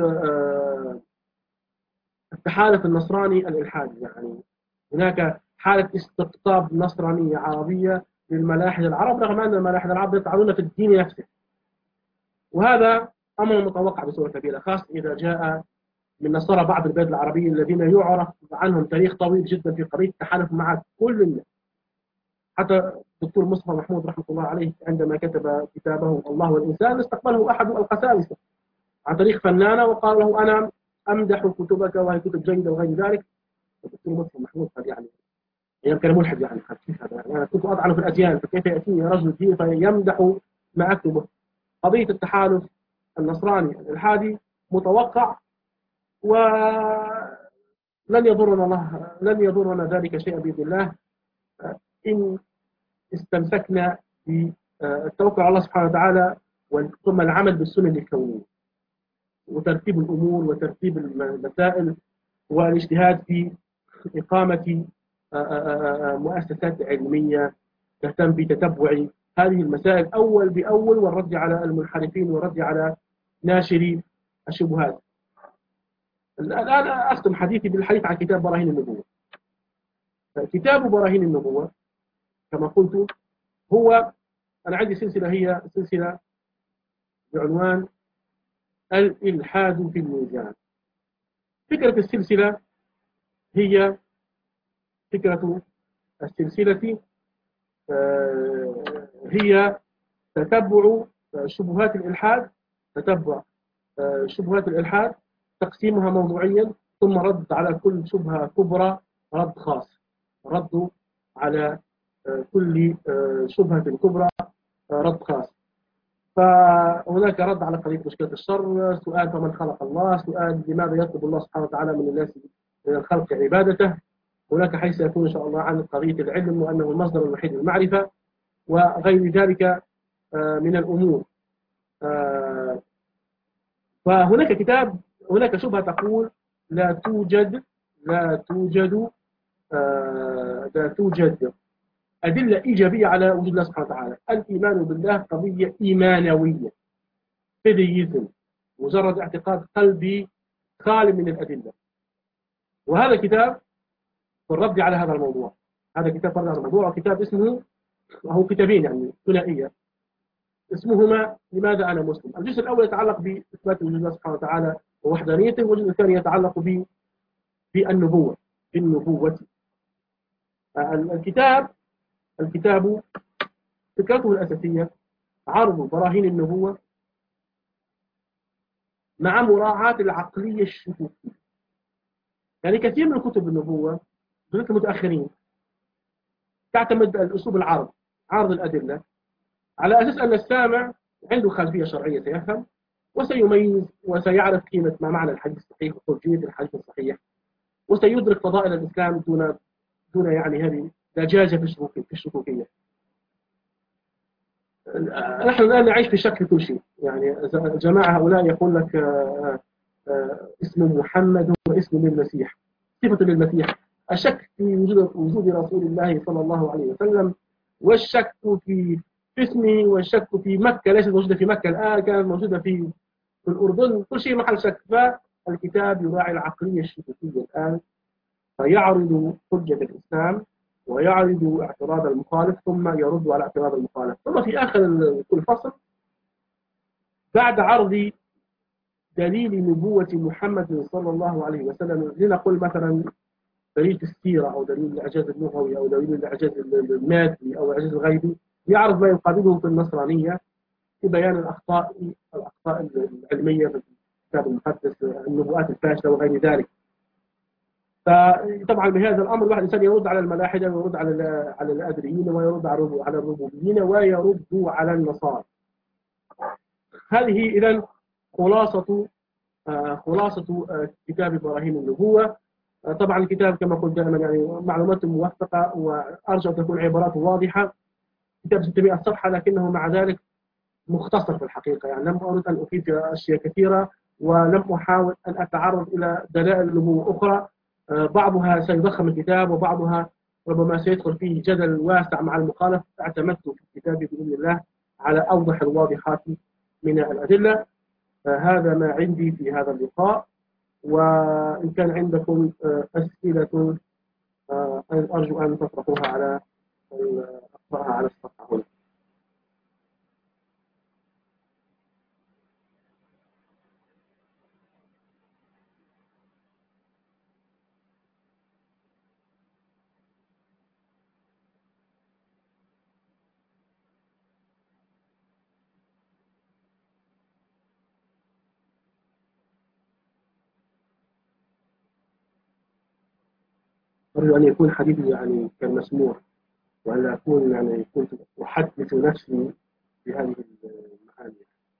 التحالف النصراني الإلحادي. يعني هناك حالة استقطاب نصرانية عربية للملاحدة العرب، رغم أن الملاحدة العرب يطعنون في الدين نفسه، وهذا أمر متوقع بصورة كبيرة، خاصة إذا جاء من نصارى بعض البلاد العربية الذين يعرف عنهم تاريخ طويل جدا في قضية التحالف مع كل الناس. حتى الدكتور مصطفى محمود رحمه الله عليه عندما كتب كتابه الله والإنسان استقبله أحد القساوسة عن طريق فنانة وقال له أنا أمدح كتبك وهي كتب جيدة وغير ذلك. الدكتور مصطفى محمود قال يعني أيام كان ملحد، يعني كيف هذا؟ يعني أنا كنت أطعن في الأديان فكيف يأتيني رجل دين فيمدح ما أكتبه؟ قضية التحالف النصراني الإلحادي متوقع، ولن يضرنا الله لن يضرنا ذلك شيئا بإذن الله إن استمسكنا بالتوكل على الله سبحانه وتعالى ثم العمل بالسنن الكونية وترتيب الأمور وترتيب المسائل والاجتهاد في إقامة مؤسسات علمية تهتم بتتبع هذه المسائل أول بأول والرد على المنحرفين والرد على ناشري الشبهات. الآن أختم حديثي بالحديث عن كتاب براهين النبوة. كتاب براهين النبوة كما قلت هو أنا عندي سلسلة، هي سلسلة بعنوان الإلحاد في الميزان. فكرة السلسلة هي فكرة السلسلة هي تتبع شبهات الإلحاد، تتبع شبهات الإلحاد، تقسيمها موضوعيا، ثم رد على كل شبهة كبرى رد خاص، رد على كل شبهة كبرى رد خاص. فهناك رد على قضية مشكلة الشر، سؤال فمن خلق الله، سؤال لماذا يطلب الله سبحانه وتعالى من الناس من الخلق عبادته. هناك حيث يكون إن شاء الله عن قضية العلم وأنه المصدر الوحيد للمعرفة وغير ذلك من الأمور. فهناك كتاب هناك شبهة تقول لا توجد لا توجد لا توجد أدلة إيجابية على وجود الله سبحانه وتعالى. الإيمان بالله قضية إيمانوية فيديزم، مجرد اعتقاد قلبي خالي من الأدلة. وهذا كتاب في الرد على هذا الموضوع. هذا كتاب في الرد على الموضوع، وكتاب اسمه وهو كتابين يعني ثنائية اسمهما لماذا أنا مسلم. الجزء الأول يتعلق بإثبات وجود الله سبحانه وتعالى ووحدانيته، والجزء الثاني يتعلق ب بالنبوة بالنبوة. الكتاب الكتاب فكرته الأساسية عرض براهين النبوة مع مراعاة العقلية الشكوكية. يعني كثير من كتب النبوة بالذات المتأخرين تعتمد الأسلوب العرض، عرض الأدلة، على أساس أن السامع عنده خلفية شرعية سيفهم وسيميز وسيعرف قيمة ما معنى الحديث الصحيح وحجية الحديث الصحيح، وسيدرك فضائل الإسلام دون دون يعني هذه دجاجة في الشكوكية. نحن الآن نعيش في شك في كل شيء. يعني جماعة هؤلاء يقول لك اسم محمد واسم للمسيح، صفة للمسيح. الشك في وجود وجود رسول الله صلى الله عليه وسلم، والشك في اسمه، والشك في مكة ليست موجودة في مكة الآن، كانت موجودة في في الأردن، كل شيء محل شك. فالكتاب يراعي العقلية الشكوكية الآن، فيعرض حجة الإسلام ويعرض اعتراض المخالف ثم يرد على اعتراض المخالف. ثم في آخر كل فصل بعد عرض دليل نبوة محمد صلى الله عليه وسلم، لنقول مثلا دليل في السيرة أو دليل الإعجاز اللغوي أو دليل الإعجاز المادي أو الإعجاز الغيبي، يعرض ما يقابله في النصرانية في بيان الأخطاء الأخطاء العلمية في الكتاب المقدس، النبوءات الفاشلة وغير ذلك. فطبعا بهذا الأمر الواحد الإنسان يرد على الملاحدة ويرد على على الأدريين ويرد على الربوبيين ويرد على النصارى. هذه إذن خلاصة خلاصة كتاب إبراهيم النبوة. طبعا الكتاب كما قلت دائما يعني معلومات موثقة وأرجو أن تكون عباراته واضحة. كتاب ستمائة صفحة لكنه مع ذلك مختصر في الحقيقة، يعني لم أرد أن أفيد في أشياء كثيرة ولم أحاول أن أتعرض إلى دلائل نبوة أخرى. بعضها سيضخم الكتاب وبعضها ربما سيدخل فيه جدل واسع مع المخالف. اعتمدت في الكتاب بإذن الله على أوضح الواضحات من الأدلة. هذا ما عندي في هذا اللقاء، وإن كان عندكم أسئلة أرجو أن تطرحوها على أقرأها على الصفحة هنا. أرجو أن يكون حديثي يعني كالمسموع، وأن أكون يعني كنت أحدث نفسي بهذه المعاني.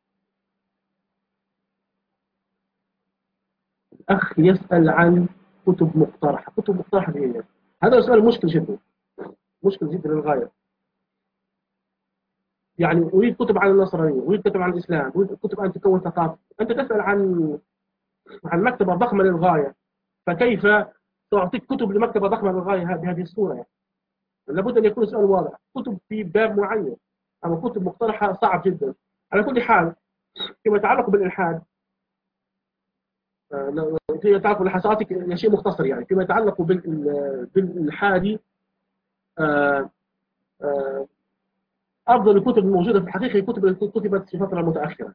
الأخ يسأل عن كتب مقترحة. كتب مقترحة لإيه؟ هذا سؤال مشكل جدا، مشكل جدا للغاية. يعني أريد كتب عن النصرانية، أريد كتب عن الإسلام، أريد كتب أن تكون ثقافة. أنت تسأل عن عن مكتبة ضخمة للغاية، فكيف تعطيك كتب لمكتبة ضخمة للغاية بهذه الصورة؟ يعني لابد أن يكون السؤال واضح. كتب في باب معين أما كتب مقترحة صعب جدا. على كل حال فيما يتعلق بالإلحاد، فيما يتعلق بالحصاتك شيء مختصر. يعني فيما يتعلق بالإلحاد، أفضل الكتب الموجودة في الحقيقة هي كتب التي كتبت في فترة متأخرة.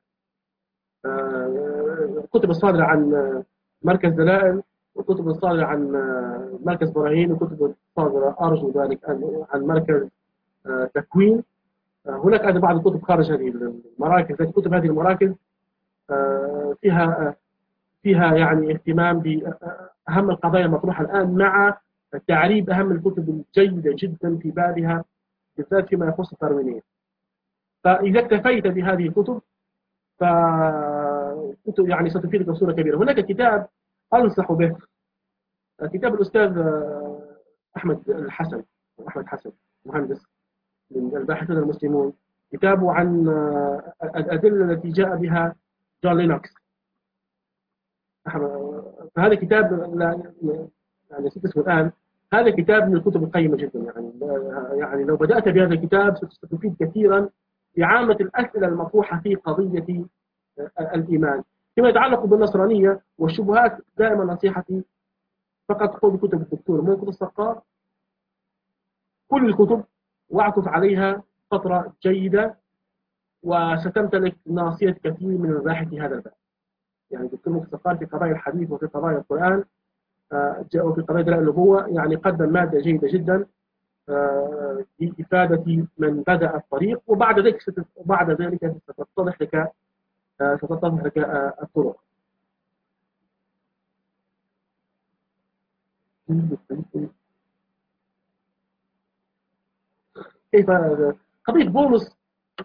كتب الصادرة عن مركز دلائل، وكتب الصادرة عن مركز براهين، وكتب الصادرة أرجو ذلك عن مركز تكوين. هناك أيضا بعض الكتب خارج هذه المراكز. كتب هذه المراكز فيها فيها يعني اهتمام بأهم القضايا المطروحة الآن، مع تعريب أهم الكتب الجيدة جدا في بابها، بالذات فيما يخص التروينية. فإذا اكتفيت بهذه الكتب فكتب يعني ستفيدك بصورة كبيرة. هناك كتاب أنصح به، كتاب الأستاذ أحمد الحسن، أحمد حسن مهندس من الباحثين المسلمون، كتابه عن الأدلة التي جاء بها جون لينوكس. فهذا كتاب يعني نسيت اسمه الآن. هذا كتاب من الكتب القيمة جدا. يعني يعني لو بدأت بهذا الكتاب ستفيد كثيرا في عامة الأسئلة المطروحة في قضية الإيمان. فيما يتعلق بالنصرانية والشبهات، دائما نصيحتي فقط خذ كتب الدكتور منقذ السقاف، كل الكتب، واعكف عليها فترة جيدة وستمتلك ناصية كثير من الباحث هذا الباب. يعني الدكتور منقذ السقاف في قضايا الحديث وفي قضايا القرآن وفي قضايا دلائل النبوة يعني قدم مادة جيدة جدا لإفادة من بدأ الطريق، وبعد ذلك بعد ذلك ستتضح لك ستتضح لك الطرق. كيف قضية بولس،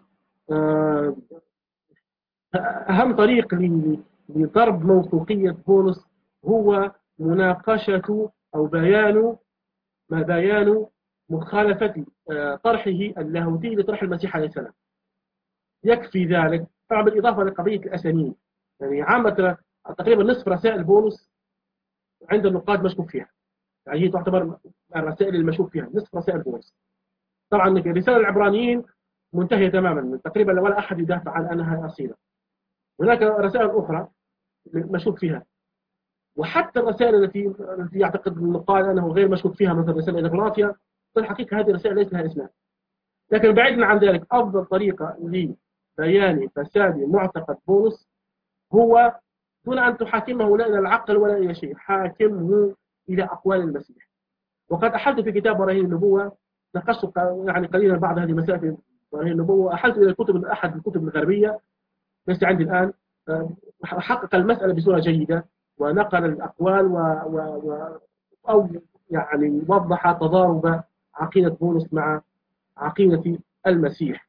أهم طريق لضرب موثوقية بولس هو مناقشة أو بيان ما بيان مخالفة طرحه اللاهوتي لطرح المسيح عليه السلام. يكفي ذلك طبعا بالإضافة لقضية الأسانيد. يعني عامة تقريبا نصف رسائل بولس عند النقاد مشكوك فيها، يعني هي تعتبر الرسائل المشكوك فيها نصف رسائل بولس. طبعا رسائل العبرانيين منتهية تماما، تقريبا ولا أحد يدافع عن أنها أصيلة. هناك رسائل أخرى مشكوك فيها، وحتى الرسائل التي التي يعتقد النقاد أنه غير مشكوك فيها مثل رسائل إلى غلاطيا، في الحقيقة هذه الرسائل ليس لها إسناد. لكن بعيدا عن ذلك، أفضل طريقة لبيان فساد معتقد بولس هو دون أن تحاكمه لا إلى العقل ولا إلى شيء، حاكمه إلى أقوال المسيح. وقد أحلت في كتاب براهين النبوة، ناقشت يعني قليلا بعض هذه المسائل في براهين النبوة، وأحلت إلى الكتب أحد الكتب الغربية ليس عندي الآن، حقق المسألة بصورة جيدة ونقل الأقوال و... و... و... أو يعني وضح تضارب عقيدة بولس مع عقيدة المسيح.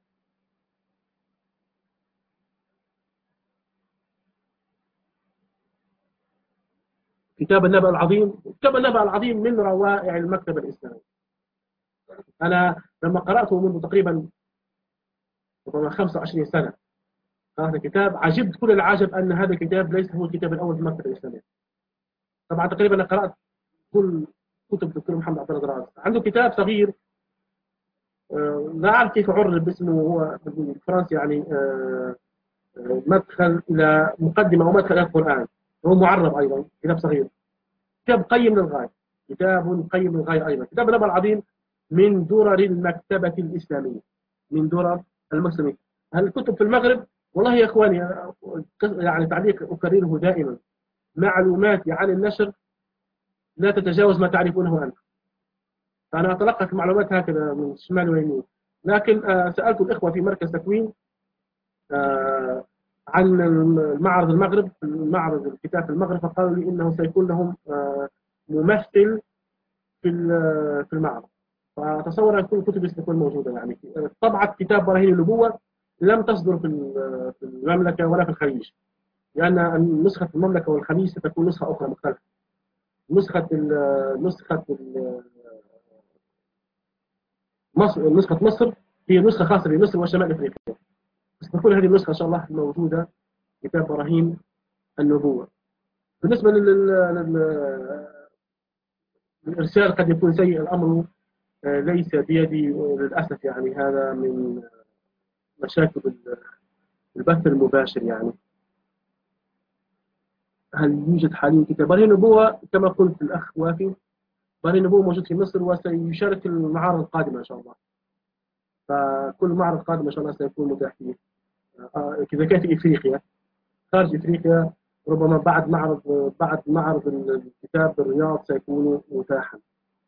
كتاب النبأ العظيم، كتاب النبأ العظيم من روائع المكتبة الإسلامية. أنا لما قرأته منذ تقريبا خمسة وعشرين سنة قرأت الكتاب، عجبت كل العجب أن هذا الكتاب ليس هو الكتاب الأول في المكتبة الإسلامية. طبعا تقريبا أنا قرأت كل كتب الدكتور محمد عبد الله دراز. عنده كتاب صغير لا أعرف كيف عرب باسمه، هو بالفرنسي يعني مدخل إلى مقدمة أو مدخل إلى القرآن، هو معرب أيضا، كتاب صغير، كتاب قيم للغاية، كتاب قيم للغاية أيضا. كتاب النبأ العظيم من درر المكتبة الإسلامية، من درر المسلمين. هل الكتب في المغرب؟ والله يا إخواني يعني تعليق أكرره دائما، معلوماتي عن النشر لا تتجاوز ما تعرفونه أنت. فأنا أتلقى المعلومات هكذا من الشمال ويمين. لكن سألت الإخوة في مركز تكوين عن المعرض المغرب، المعرض الكتاب في المغرب، فقالوا لي إنه سيكون لهم ممثل في في المعرض. فتصور أن كل الكتب ستكون موجودة. يعني طبعة كتاب براهين النبوة لم تصدر في المملكة ولا في الخليج، لأن نسخة المملكة والخليج ستكون نسخة أخرى مختلفة. نسخة نسخة مصر نسخة مصر هي نسخة خاصة بمصر وشمال أفريقيا. ستكون هذه النسخة إن شاء الله موجودة، كتاب براهين النبوة. بالنسبة للإرسال قد يكون سيء الأمر، ليس بيدي للأسف. يعني هذا من مشاكل البث المباشر. يعني هل يوجد حاليا كتاب براهين النبوة؟ كما قلت الأخ وافي، براهين النبوة موجود في مصر وسيشارك المعارض القادمة إن شاء الله. فكل معرض قادم إن شاء الله سيكون متاح فيه. إذا كان في إفريقيا، خارج إفريقيا ربما بعد معرض بعد معرض الكتاب بالرياض سيكون متاحا.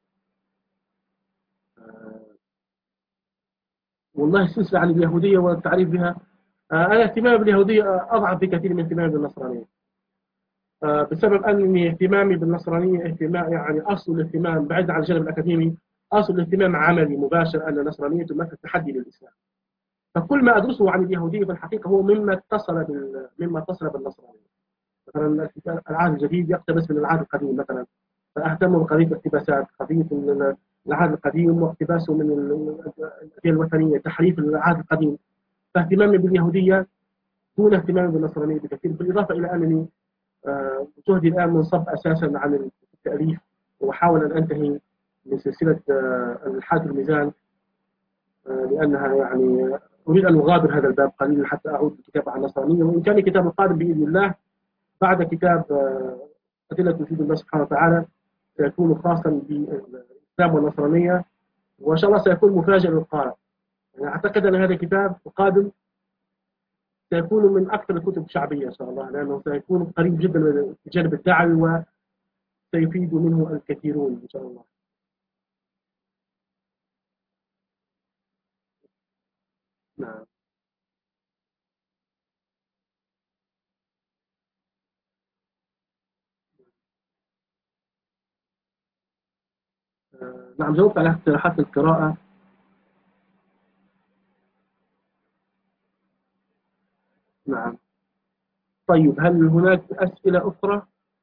والله السلسلة عن اليهودية والتعريف بها، أنا اهتمامي باليهودية أضعف بكثير من اهتمامي بالنصرانية، بسبب أنني اهتمامي بالنصرانية اهتمام يعني أصل الاهتمام بعيد عن الجانب الأكاديمي، أصل الاهتمام عملي مباشر، أن النصرانية تمثل تحدي للإسلام. فكل ما أدرسه عن اليهودية في الحقيقة هو مما اتصل بال مما اتصل بالنصرانية. مثلا العهد الجديد يقتبس من العهد القديم مثلا، فأهتم بقضية الاقتباسات، قضية العهد القديم واقتباسه من الأديان الوثنية، تحريف العهد القديم. فاهتمامي باليهودية دون اهتمامي بالنصرانية بكثير، بالإضافة إلى أنني جهدي الآن منصب أساسا عن التأليف، وأحاول أن أنتهي من سلسلة الحاد الميزان، لأنها يعني أريد أن أغادر هذا الباب قليلا حتى أعود بالكتاب عن النصرانية. وإن كان الكتاب القادم بإذن الله بعد كتاب أدلة وجود الله سبحانه وتعالى سيكون خاصا بالإسلام والنصرانية، وإن شاء الله سيكون مفاجئ للقارئ. يعني أعتقد أن هذا الكتاب القادم سيكون من أكثر الكتب شعبية إن شاء الله، لأنه سيكون قريب جدا من الجانب الدعوي وسيفيد منه الكثيرون إن شاء الله. نعم. نعم، جاوبت على اقتراحات القراءة. نعم. طيب، هل هناك أسئلة أخرى؟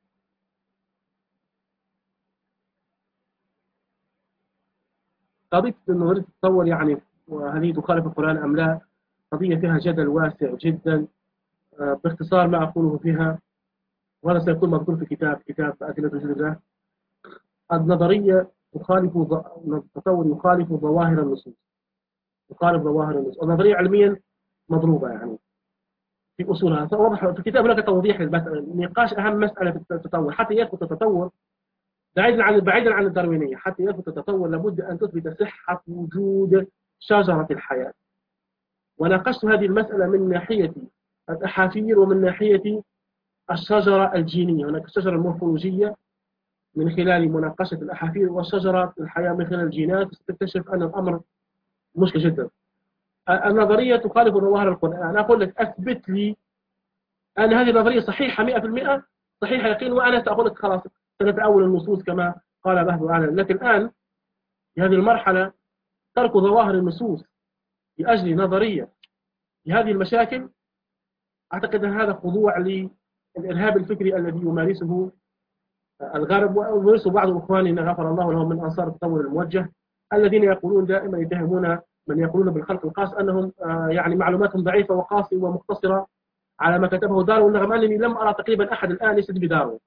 قضية نظرية التطور يعني، وهل هي تخالف القرآن أم لا؟ قضية فيها جدل واسع جدا. باختصار ما أقوله فيها، وهذا سيكون مذكور في كتاب كتاب أدلة وجود الله. النظرية تخالف التطور، يخالف ظواهر النصوص، يخالف ظواهر النصوص. النظرية علميا مضروبة يعني في أصولها، واضح في الكتاب هناك توضيح للمسألة، نقاش أهم مسألة في التطور. حتى يثبت التطور بعيدا عن بعيدا عن الداروينية، حتى يثبت التطور لابد أن تثبت صحة وجود شجرة الحياة. وناقشت هذه المسألة من ناحية الأحافير ومن ناحية الشجرة الجينية. هناك الشجرة المورفولوجية من خلال مناقشة الأحافير والشجرة الحياة من خلال الجينات، ستكتشف أن الأمر مشكل جدا. النظرية تخالف ظواهر القرآن. أنا أقول لك أثبت لي أن هذه النظرية صحيحة مئة في المئة، صحيحة يقين، وأنا سأقول لك خلاص سنتأول النصوص كما قال بهز أعلن. لكن الآن في هذه المرحلة ترك ظواهر النصوص لأجل نظرية لهذه المشاكل، أعتقد أن هذا خضوع للإرهاب الفكري الذي يمارسه الغرب ويمارسه بعض إخواننا غفر الله لهم من أنصار التطور الموجه، الذين يقولون دائما يتهمون من يقولون بالخلق الخاص أنهم يعني معلوماتهم ضعيفة وقاسية ومقتصرة على ما كتبه داروين، رغم أنني لم أرى تقريبا أحد الآن يسد بداروين.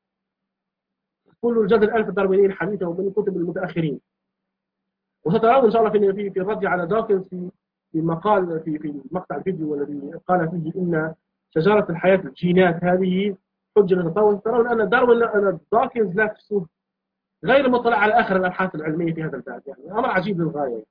كل الجذر الألف الداروينيين الحديثة ومن كتب المتأخرين. وسترون إن شاء الله في في في الرد على دوكنز في في مقال في في مقطع الفيديو والذي قال فيه إن شجرة الحياة الجينات هذه حجة للتطور. ترون أن داروين أن دوكنز نفسه غير مطلع على آخر الأبحاث العلمية في هذا الباب، يعني أمر عجيب للغاية.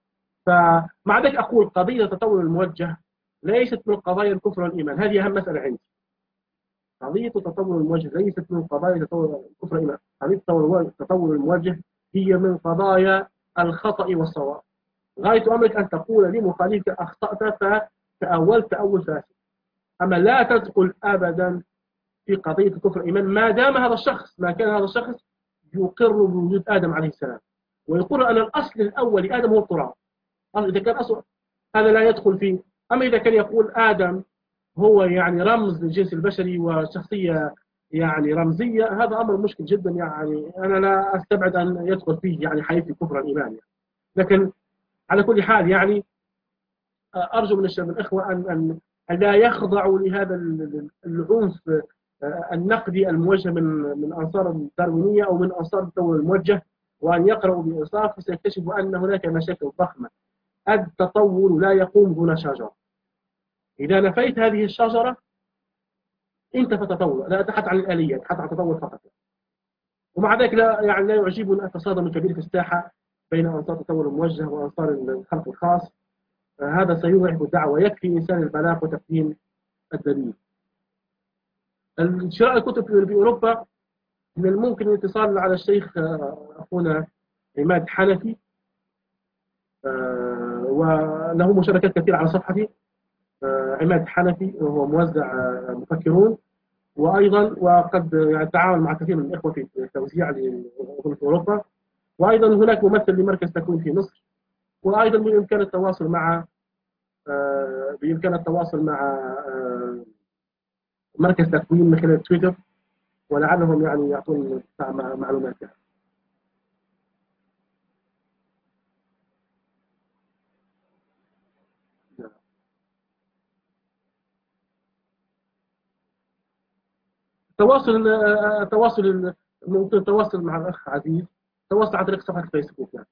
فمع ذلك أقول قضية التطور الموجه ليست من قضايا الكفر والإيمان، هذه أهم مسألة عندي. قضية التطور الموجه ليست من قضايا تطور الكفر والإيمان، قضية التطور الموجه هي من قضايا الخطأ والصواب. غاية أمرك أن تقول لمخالفك أخطأت فتأولت تأول فاسد، أما لا تدخل أبدا في قضية الكفر والإيمان ما دام هذا الشخص ما كان هذا الشخص يقر بوجود آدم عليه السلام ويقول أن الأصل الأول لآدم هو التراب. إذا كان أصل هذا لا يدخل فيه. أما إذا كان يقول آدم هو يعني رمز للجنس البشري وشخصية يعني رمزية، هذا أمر مشكل جدا، يعني أنا لا أستبعد أن يدخل فيه يعني حيث الكفر الإيمان يعني. لكن على كل حال يعني أرجو من الشباب الإخوة أن أن لا يخضعوا لهذا العنف النقدي الموجه من من أنصار الداروينية أو من أنصار التطور الموجه، وأن يقرأوا بإنصاف وسيكتشفوا أن هناك مشاكل ضخمة. التطور لا يقوم دون شجرة. إذا نفيت هذه الشجرة أنت فتطور، لا أتحدث عن الآلية، أتحدث عن التطور فقط. ومع ذلك لا يعني لا يعجبني التصادم الكبير في الساحة بين أنصار التطور الموجه وأنصار الخلق الخاص. هذا سيضعف الدعوة، يكفي إنسان البلاغ وتقديم الدليل. شراء الكتب في أوروبا من الممكن الاتصال على الشيخ أخونا عماد حنفي، وله مشاركات كثيرة على صفحتي. عماد حنفي وهو موزع مفكرون، وأيضا وقد يعني تعاون مع كثير من الإخوة في توزيع في أوروبا. وأيضا هناك ممثل لمركز تكوين في مصر، وأيضا بإمكان التواصل مع بإمكان التواصل مع مركز تكوين من خلال تويتر، ولعلهم يعني يعطون معلومات يعني. التواصل التواصل ممكن التواصل مع الأخ عزيز، تواصل عن طريق صفحة الفيسبوك يعني.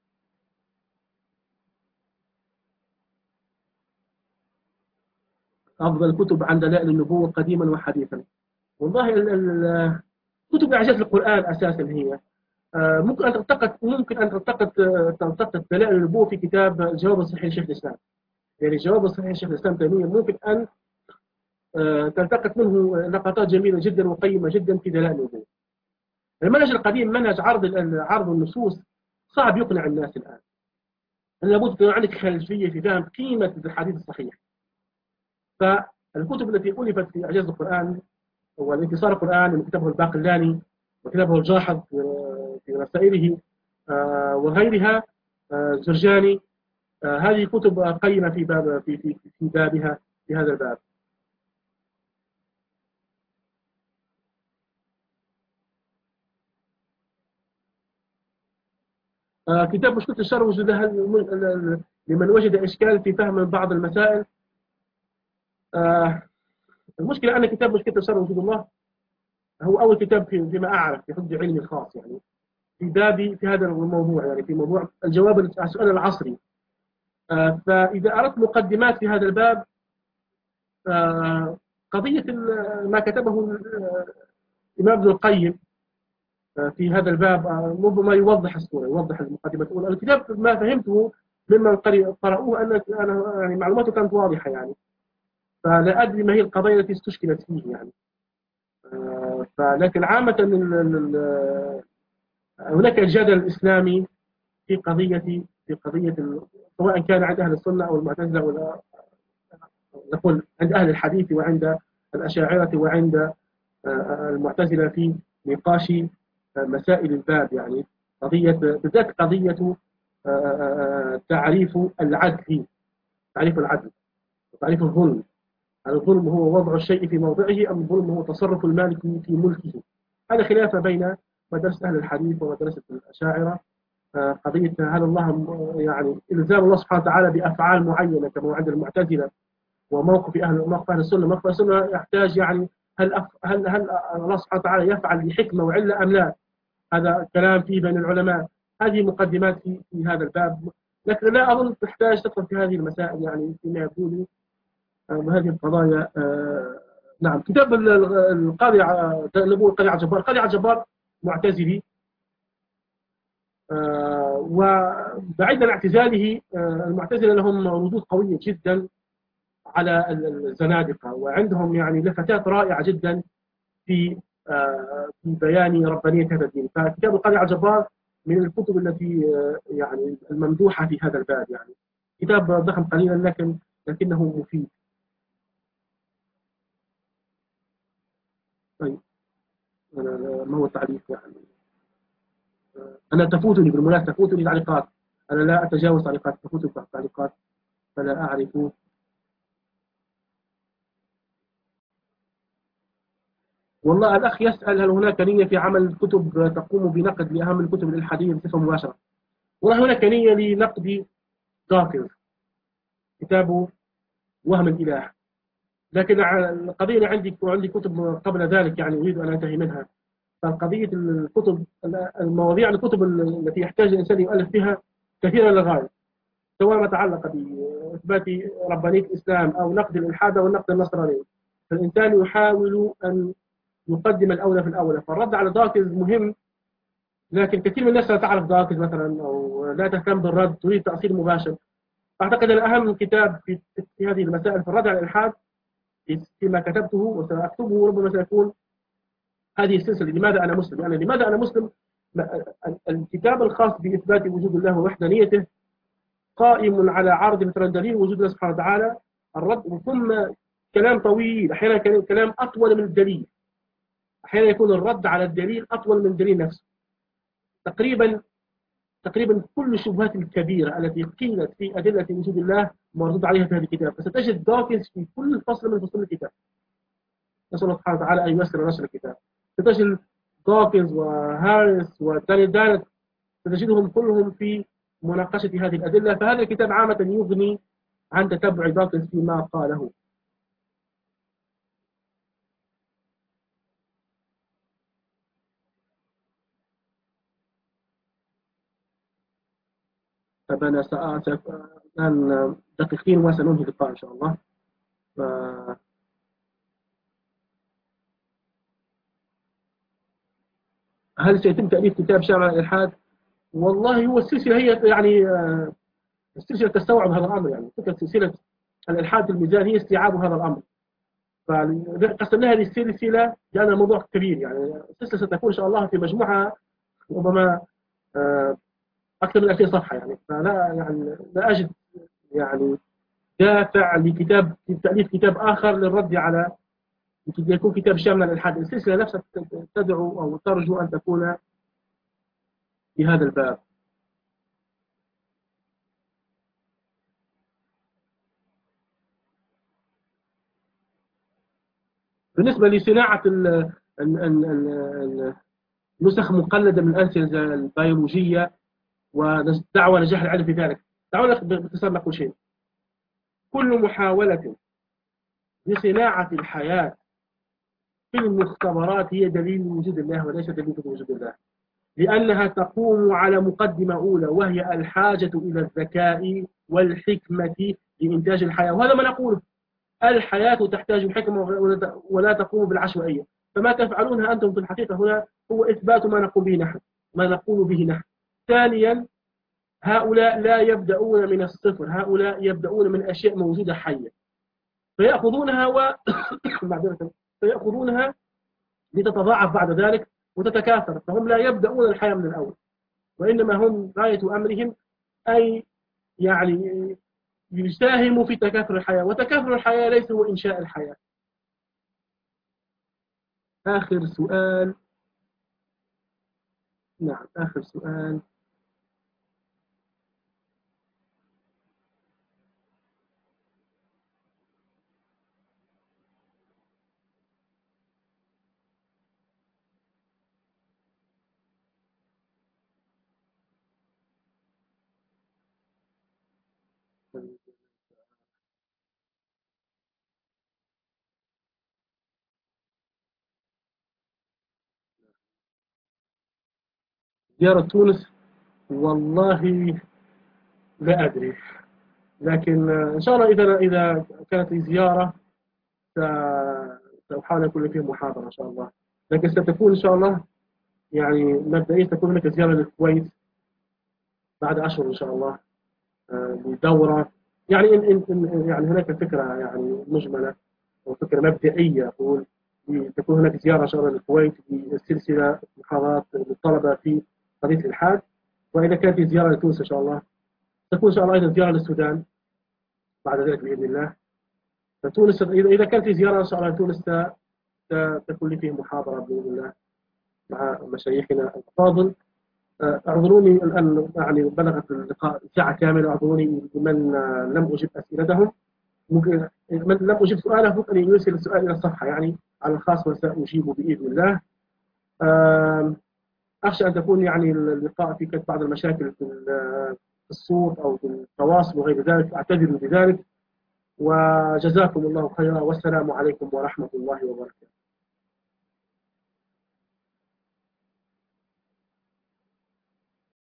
أفضل كتب عن دلائل النبوة قديما وحديثا. والله كتب إعجاز القرآن أساسا هي ممكن أن تلتقط ممكن أن تلتقط تلتقط دلائل النبوة في كتاب الجواب الصحيح لشيخ الإسلام. يعني الجواب الصحيح لشيخ الإسلام تيمية ممكن أن تلتقط منه لقطات جميلة جدا وقيمة جدا في دلائل النبوة. المنهج القديم منهج عرض عرض النصوص صعب يقنع الناس الآن. لابد يكون عندك خلفية في فهم قيمة الحديث الصحيح. فالكتب التي ألفت في إعجاز القرآن والانتصار القرآن من كتابه الباقلاني وكتابه الجاحظ في رسائله وغيرها جرجاني، هذه كتب قيمة في باب في في في بابها في هذا الباب. كتاب مشكلة الشر وجودها لمن وجد إشكال في فهم بعض المسائل. المشكلة أن كتاب مشكلة الشر وجود الله هو أول كتاب فيما أعرف في حد علمي الخاص يعني في بابي في هذا الموضوع، يعني في موضوع الجواب على السؤال العصري. فإذا أردت مقدمات في هذا الباب، قضية ما كتبه الإمام ابن القيم في هذا الباب ربما يوضح الصورة، يوضح المقدمة الأولى. الكتاب ما فهمته ممن قرأوه أن يعني معلوماته كانت واضحة يعني، فلا أدري ما هي القضايا التي استشكلت فيه يعني. فلكن عامة هناك جدل إسلامي في قضية في قضية سواء كان عند أهل السنة أو المعتزلة، ولا نقول عند أهل الحديث وعند الأشاعرة وعند المعتزلة، في نقاش مسائل الباب. يعني قضية بالذات قضية تعريف العدل، تعريف العدل وتعريف الظلم. هل الظلم هو وضع الشيء في موضعه، أم الظلم هو تصرف المالك في ملكه؟ هذا خلاف بين مدرسة أهل الحديث ومدرسة الأشاعرة. قضية هل الله يعني إلزام الله سبحانه وتعالى بأفعال معينة كما عند المعتزلة، وموقف أهل موقف أهل السنة موقف أهل السنة يحتاج يعني هل أف هل هل الله سبحانه وتعالى يفعل بحكمة وعلة أم لا؟ هذا كلام فيه بين العلماء. هذه مقدمات في, في هذا الباب، لكن لا أظن تحتاج تدخل في هذه المسائل يعني فيما يبدو لي هذه القضايا. آه نعم. كتاب القاضي نبوة القاضي عبد الجبار، القاضي عبد الجبار معتزلي، آه وبعيدا عن اعتزاله، آه المعتزلة لهم ردود قوية جدا على الزنادقة، وعندهم يعني لفتات رائعة جدا في آه في بيان ربانية هذا الدين. فكتاب القاضي عبد الجبار من الكتب التي آه يعني الممدوحة في هذا الباب. يعني كتاب ضخم قليلا لكن لكنه مفيد. طيب، ما هو التعليق يعني؟ أنا تفوتني بالمناسبة، تفوتني تعليقات، أنا لا أتجاوز تعليقات، تفوتني تعليقات فلا أعرف. والله الأخ يسأل هل هناك نية في عمل كتب تقوم بنقد لأهم الكتب الإلحادية بصفة مباشرة؟ والله هناك نية لنقد داكنز، كتابه وهم الإله، لكن القضية عندي وعندي كتب قبل ذلك يعني أريد أن أنتهي منها. فالقضية الكتب المواضيع الكتب التي يحتاج الإنسان يؤلف فيها كثيرا للغاية، سواء ما تعلق بإثبات ربانية الإسلام أو نقد الإلحاد أو النقد النصراني. فالإنسان يحاول أن يقدم الأولى في الأولى. فالرد على داكنز مهم، لكن كثير من الناس لا تعرف داكنز مثلا أو لا تهتم بالرد، تريد تأصيل مباشر. أعتقد أن أهم كتاب في, في هذه المسائل في الرد على الإلحاد فيما كتبته وسأكتبه ربما سيكون هذه السلسلة، لماذا أنا مسلم. يعني لماذا أنا مسلم، الكتاب الخاص بإثبات وجود الله ووحدانيته قائم على عرض مثلا دليل وجود الله سبحانه وتعالى، الرد، ثم كلام طويل، أحيانا كلام أطول من الدليل، أحيانا يكون الرد على الدليل أطول من الدليل نفسه. تقريبا تقريبا كل الشبهات الكبيرة التي قيلت في أدلة وجود الله مردود عليها في هذا الكتاب، فستجد داكنز في كل فصل من فصول الكتاب. نسأل الله سبحانه وتعالى أن ييسر نشر الكتاب. ستجد داكنز وهاريس وداني دانت، ستجدهم كلهم في مناقشة هذه الأدلة. فهذا الكتاب عامة يغني عن تتبع داكنز فيما قاله. طب أنا سأعطيك الآن دقيقتين وسننهي اللقاء إن شاء الله. ف... هل سيتم تأليف كتاب شامل الإلحاد؟ والله هو السلسلة هي يعني السلسلة تستوعب هذا الأمر. يعني فكرة سلسلة الإلحاد في الميزان هي استيعاب هذا الأمر. فقسمناها هذه السلسلة لأن الموضوع كبير. يعني السلسلة ستكون إن شاء الله في مجموعة ربما أكثر من ألفين صفحة. يعني فلا يعني لا أجد يعني دافع لكتاب تأليف كتاب آخر للرد على يكون كتاب شامل للإلحاد. السلسلة نفسها تدعو أو ترجو أن تكون في هذا الباب. بالنسبة لصناعة النسخ مقلدة من الأنسجة البيولوجية ودعوى نجاح العلم في ذلك، دعونا باختصار نقول شيء. كل محاولة لصناعة الحياة في المختبرات هي دليل وجود الله وليس دليل وجود الله، لأنها تقوم على مقدمة أولى وهي الحاجة إلى الذكاء والحكمة لإنتاج الحياة. وهذا ما نقوله، الحياة تحتاج حكمة ولا تقوم بالعشوائية. فما تفعلونها أنتم في الحقيقة هنا هو إثبات ما نقول به نحن ما نقول به نحن. ثانيا، هؤلاء لا يبدأون من الصفر، هؤلاء يبدأون من أشياء موجودة حية فيأخذونها و... فيأخذونها لتتضاعف بعد ذلك وتتكاثر، فهم لا يبدأون الحياة من الأول، وإنما هم غاية أمرهم أي يعني يساهموا في تكاثر الحياة، وتكاثر الحياة ليس هو إنشاء الحياة. آخر سؤال. نعم آخر سؤال. زيارة تونس، والله لا أدري، لكن إن شاء الله إذا إذا كانت لي زيارة سأحاول أن يكون فيه محاضرة إن شاء الله، لكن ستكون إن شاء الله يعني مبدئيا تكون هناك زيارة للكويت بعد أشهر إن شاء الله، آه، لدورة، يعني إن إن إن يعني هناك فكرة يعني مجملة أو فكرة مبدئية، أقول تكون هناك زيارة إن شاء الله للكويت بسلسلة محاضرات للطلبة في قضية الإلحاد. وإذا كانت زيارة لتونس إن شاء الله، تكون إن شاء الله أيضا زيارة للسودان بعد ذلك بإذن الله. فتونس إذا إذا كانت زيارة إن شاء الله لتونس تكون لي فيه محاضرة بإذن الله مع مشايخنا الأفاضل. اعذروني الآن يعني بلغت اللقاء ساعة كاملة، اعذروني لمن لم أجب أسئلتهم. ممكن من لم أجب سؤاله ممكن أن يرسل السؤال إلى الصفحة يعني على الخاص وسأجيب بإذن الله. أخشى أن تكون يعني اللقاء في بعض المشاكل في الصوت أو في التواصل وغير ذلك، أعتذر بذلك، وجزاكم الله خيرا، والسلام عليكم ورحمة الله وبركاته.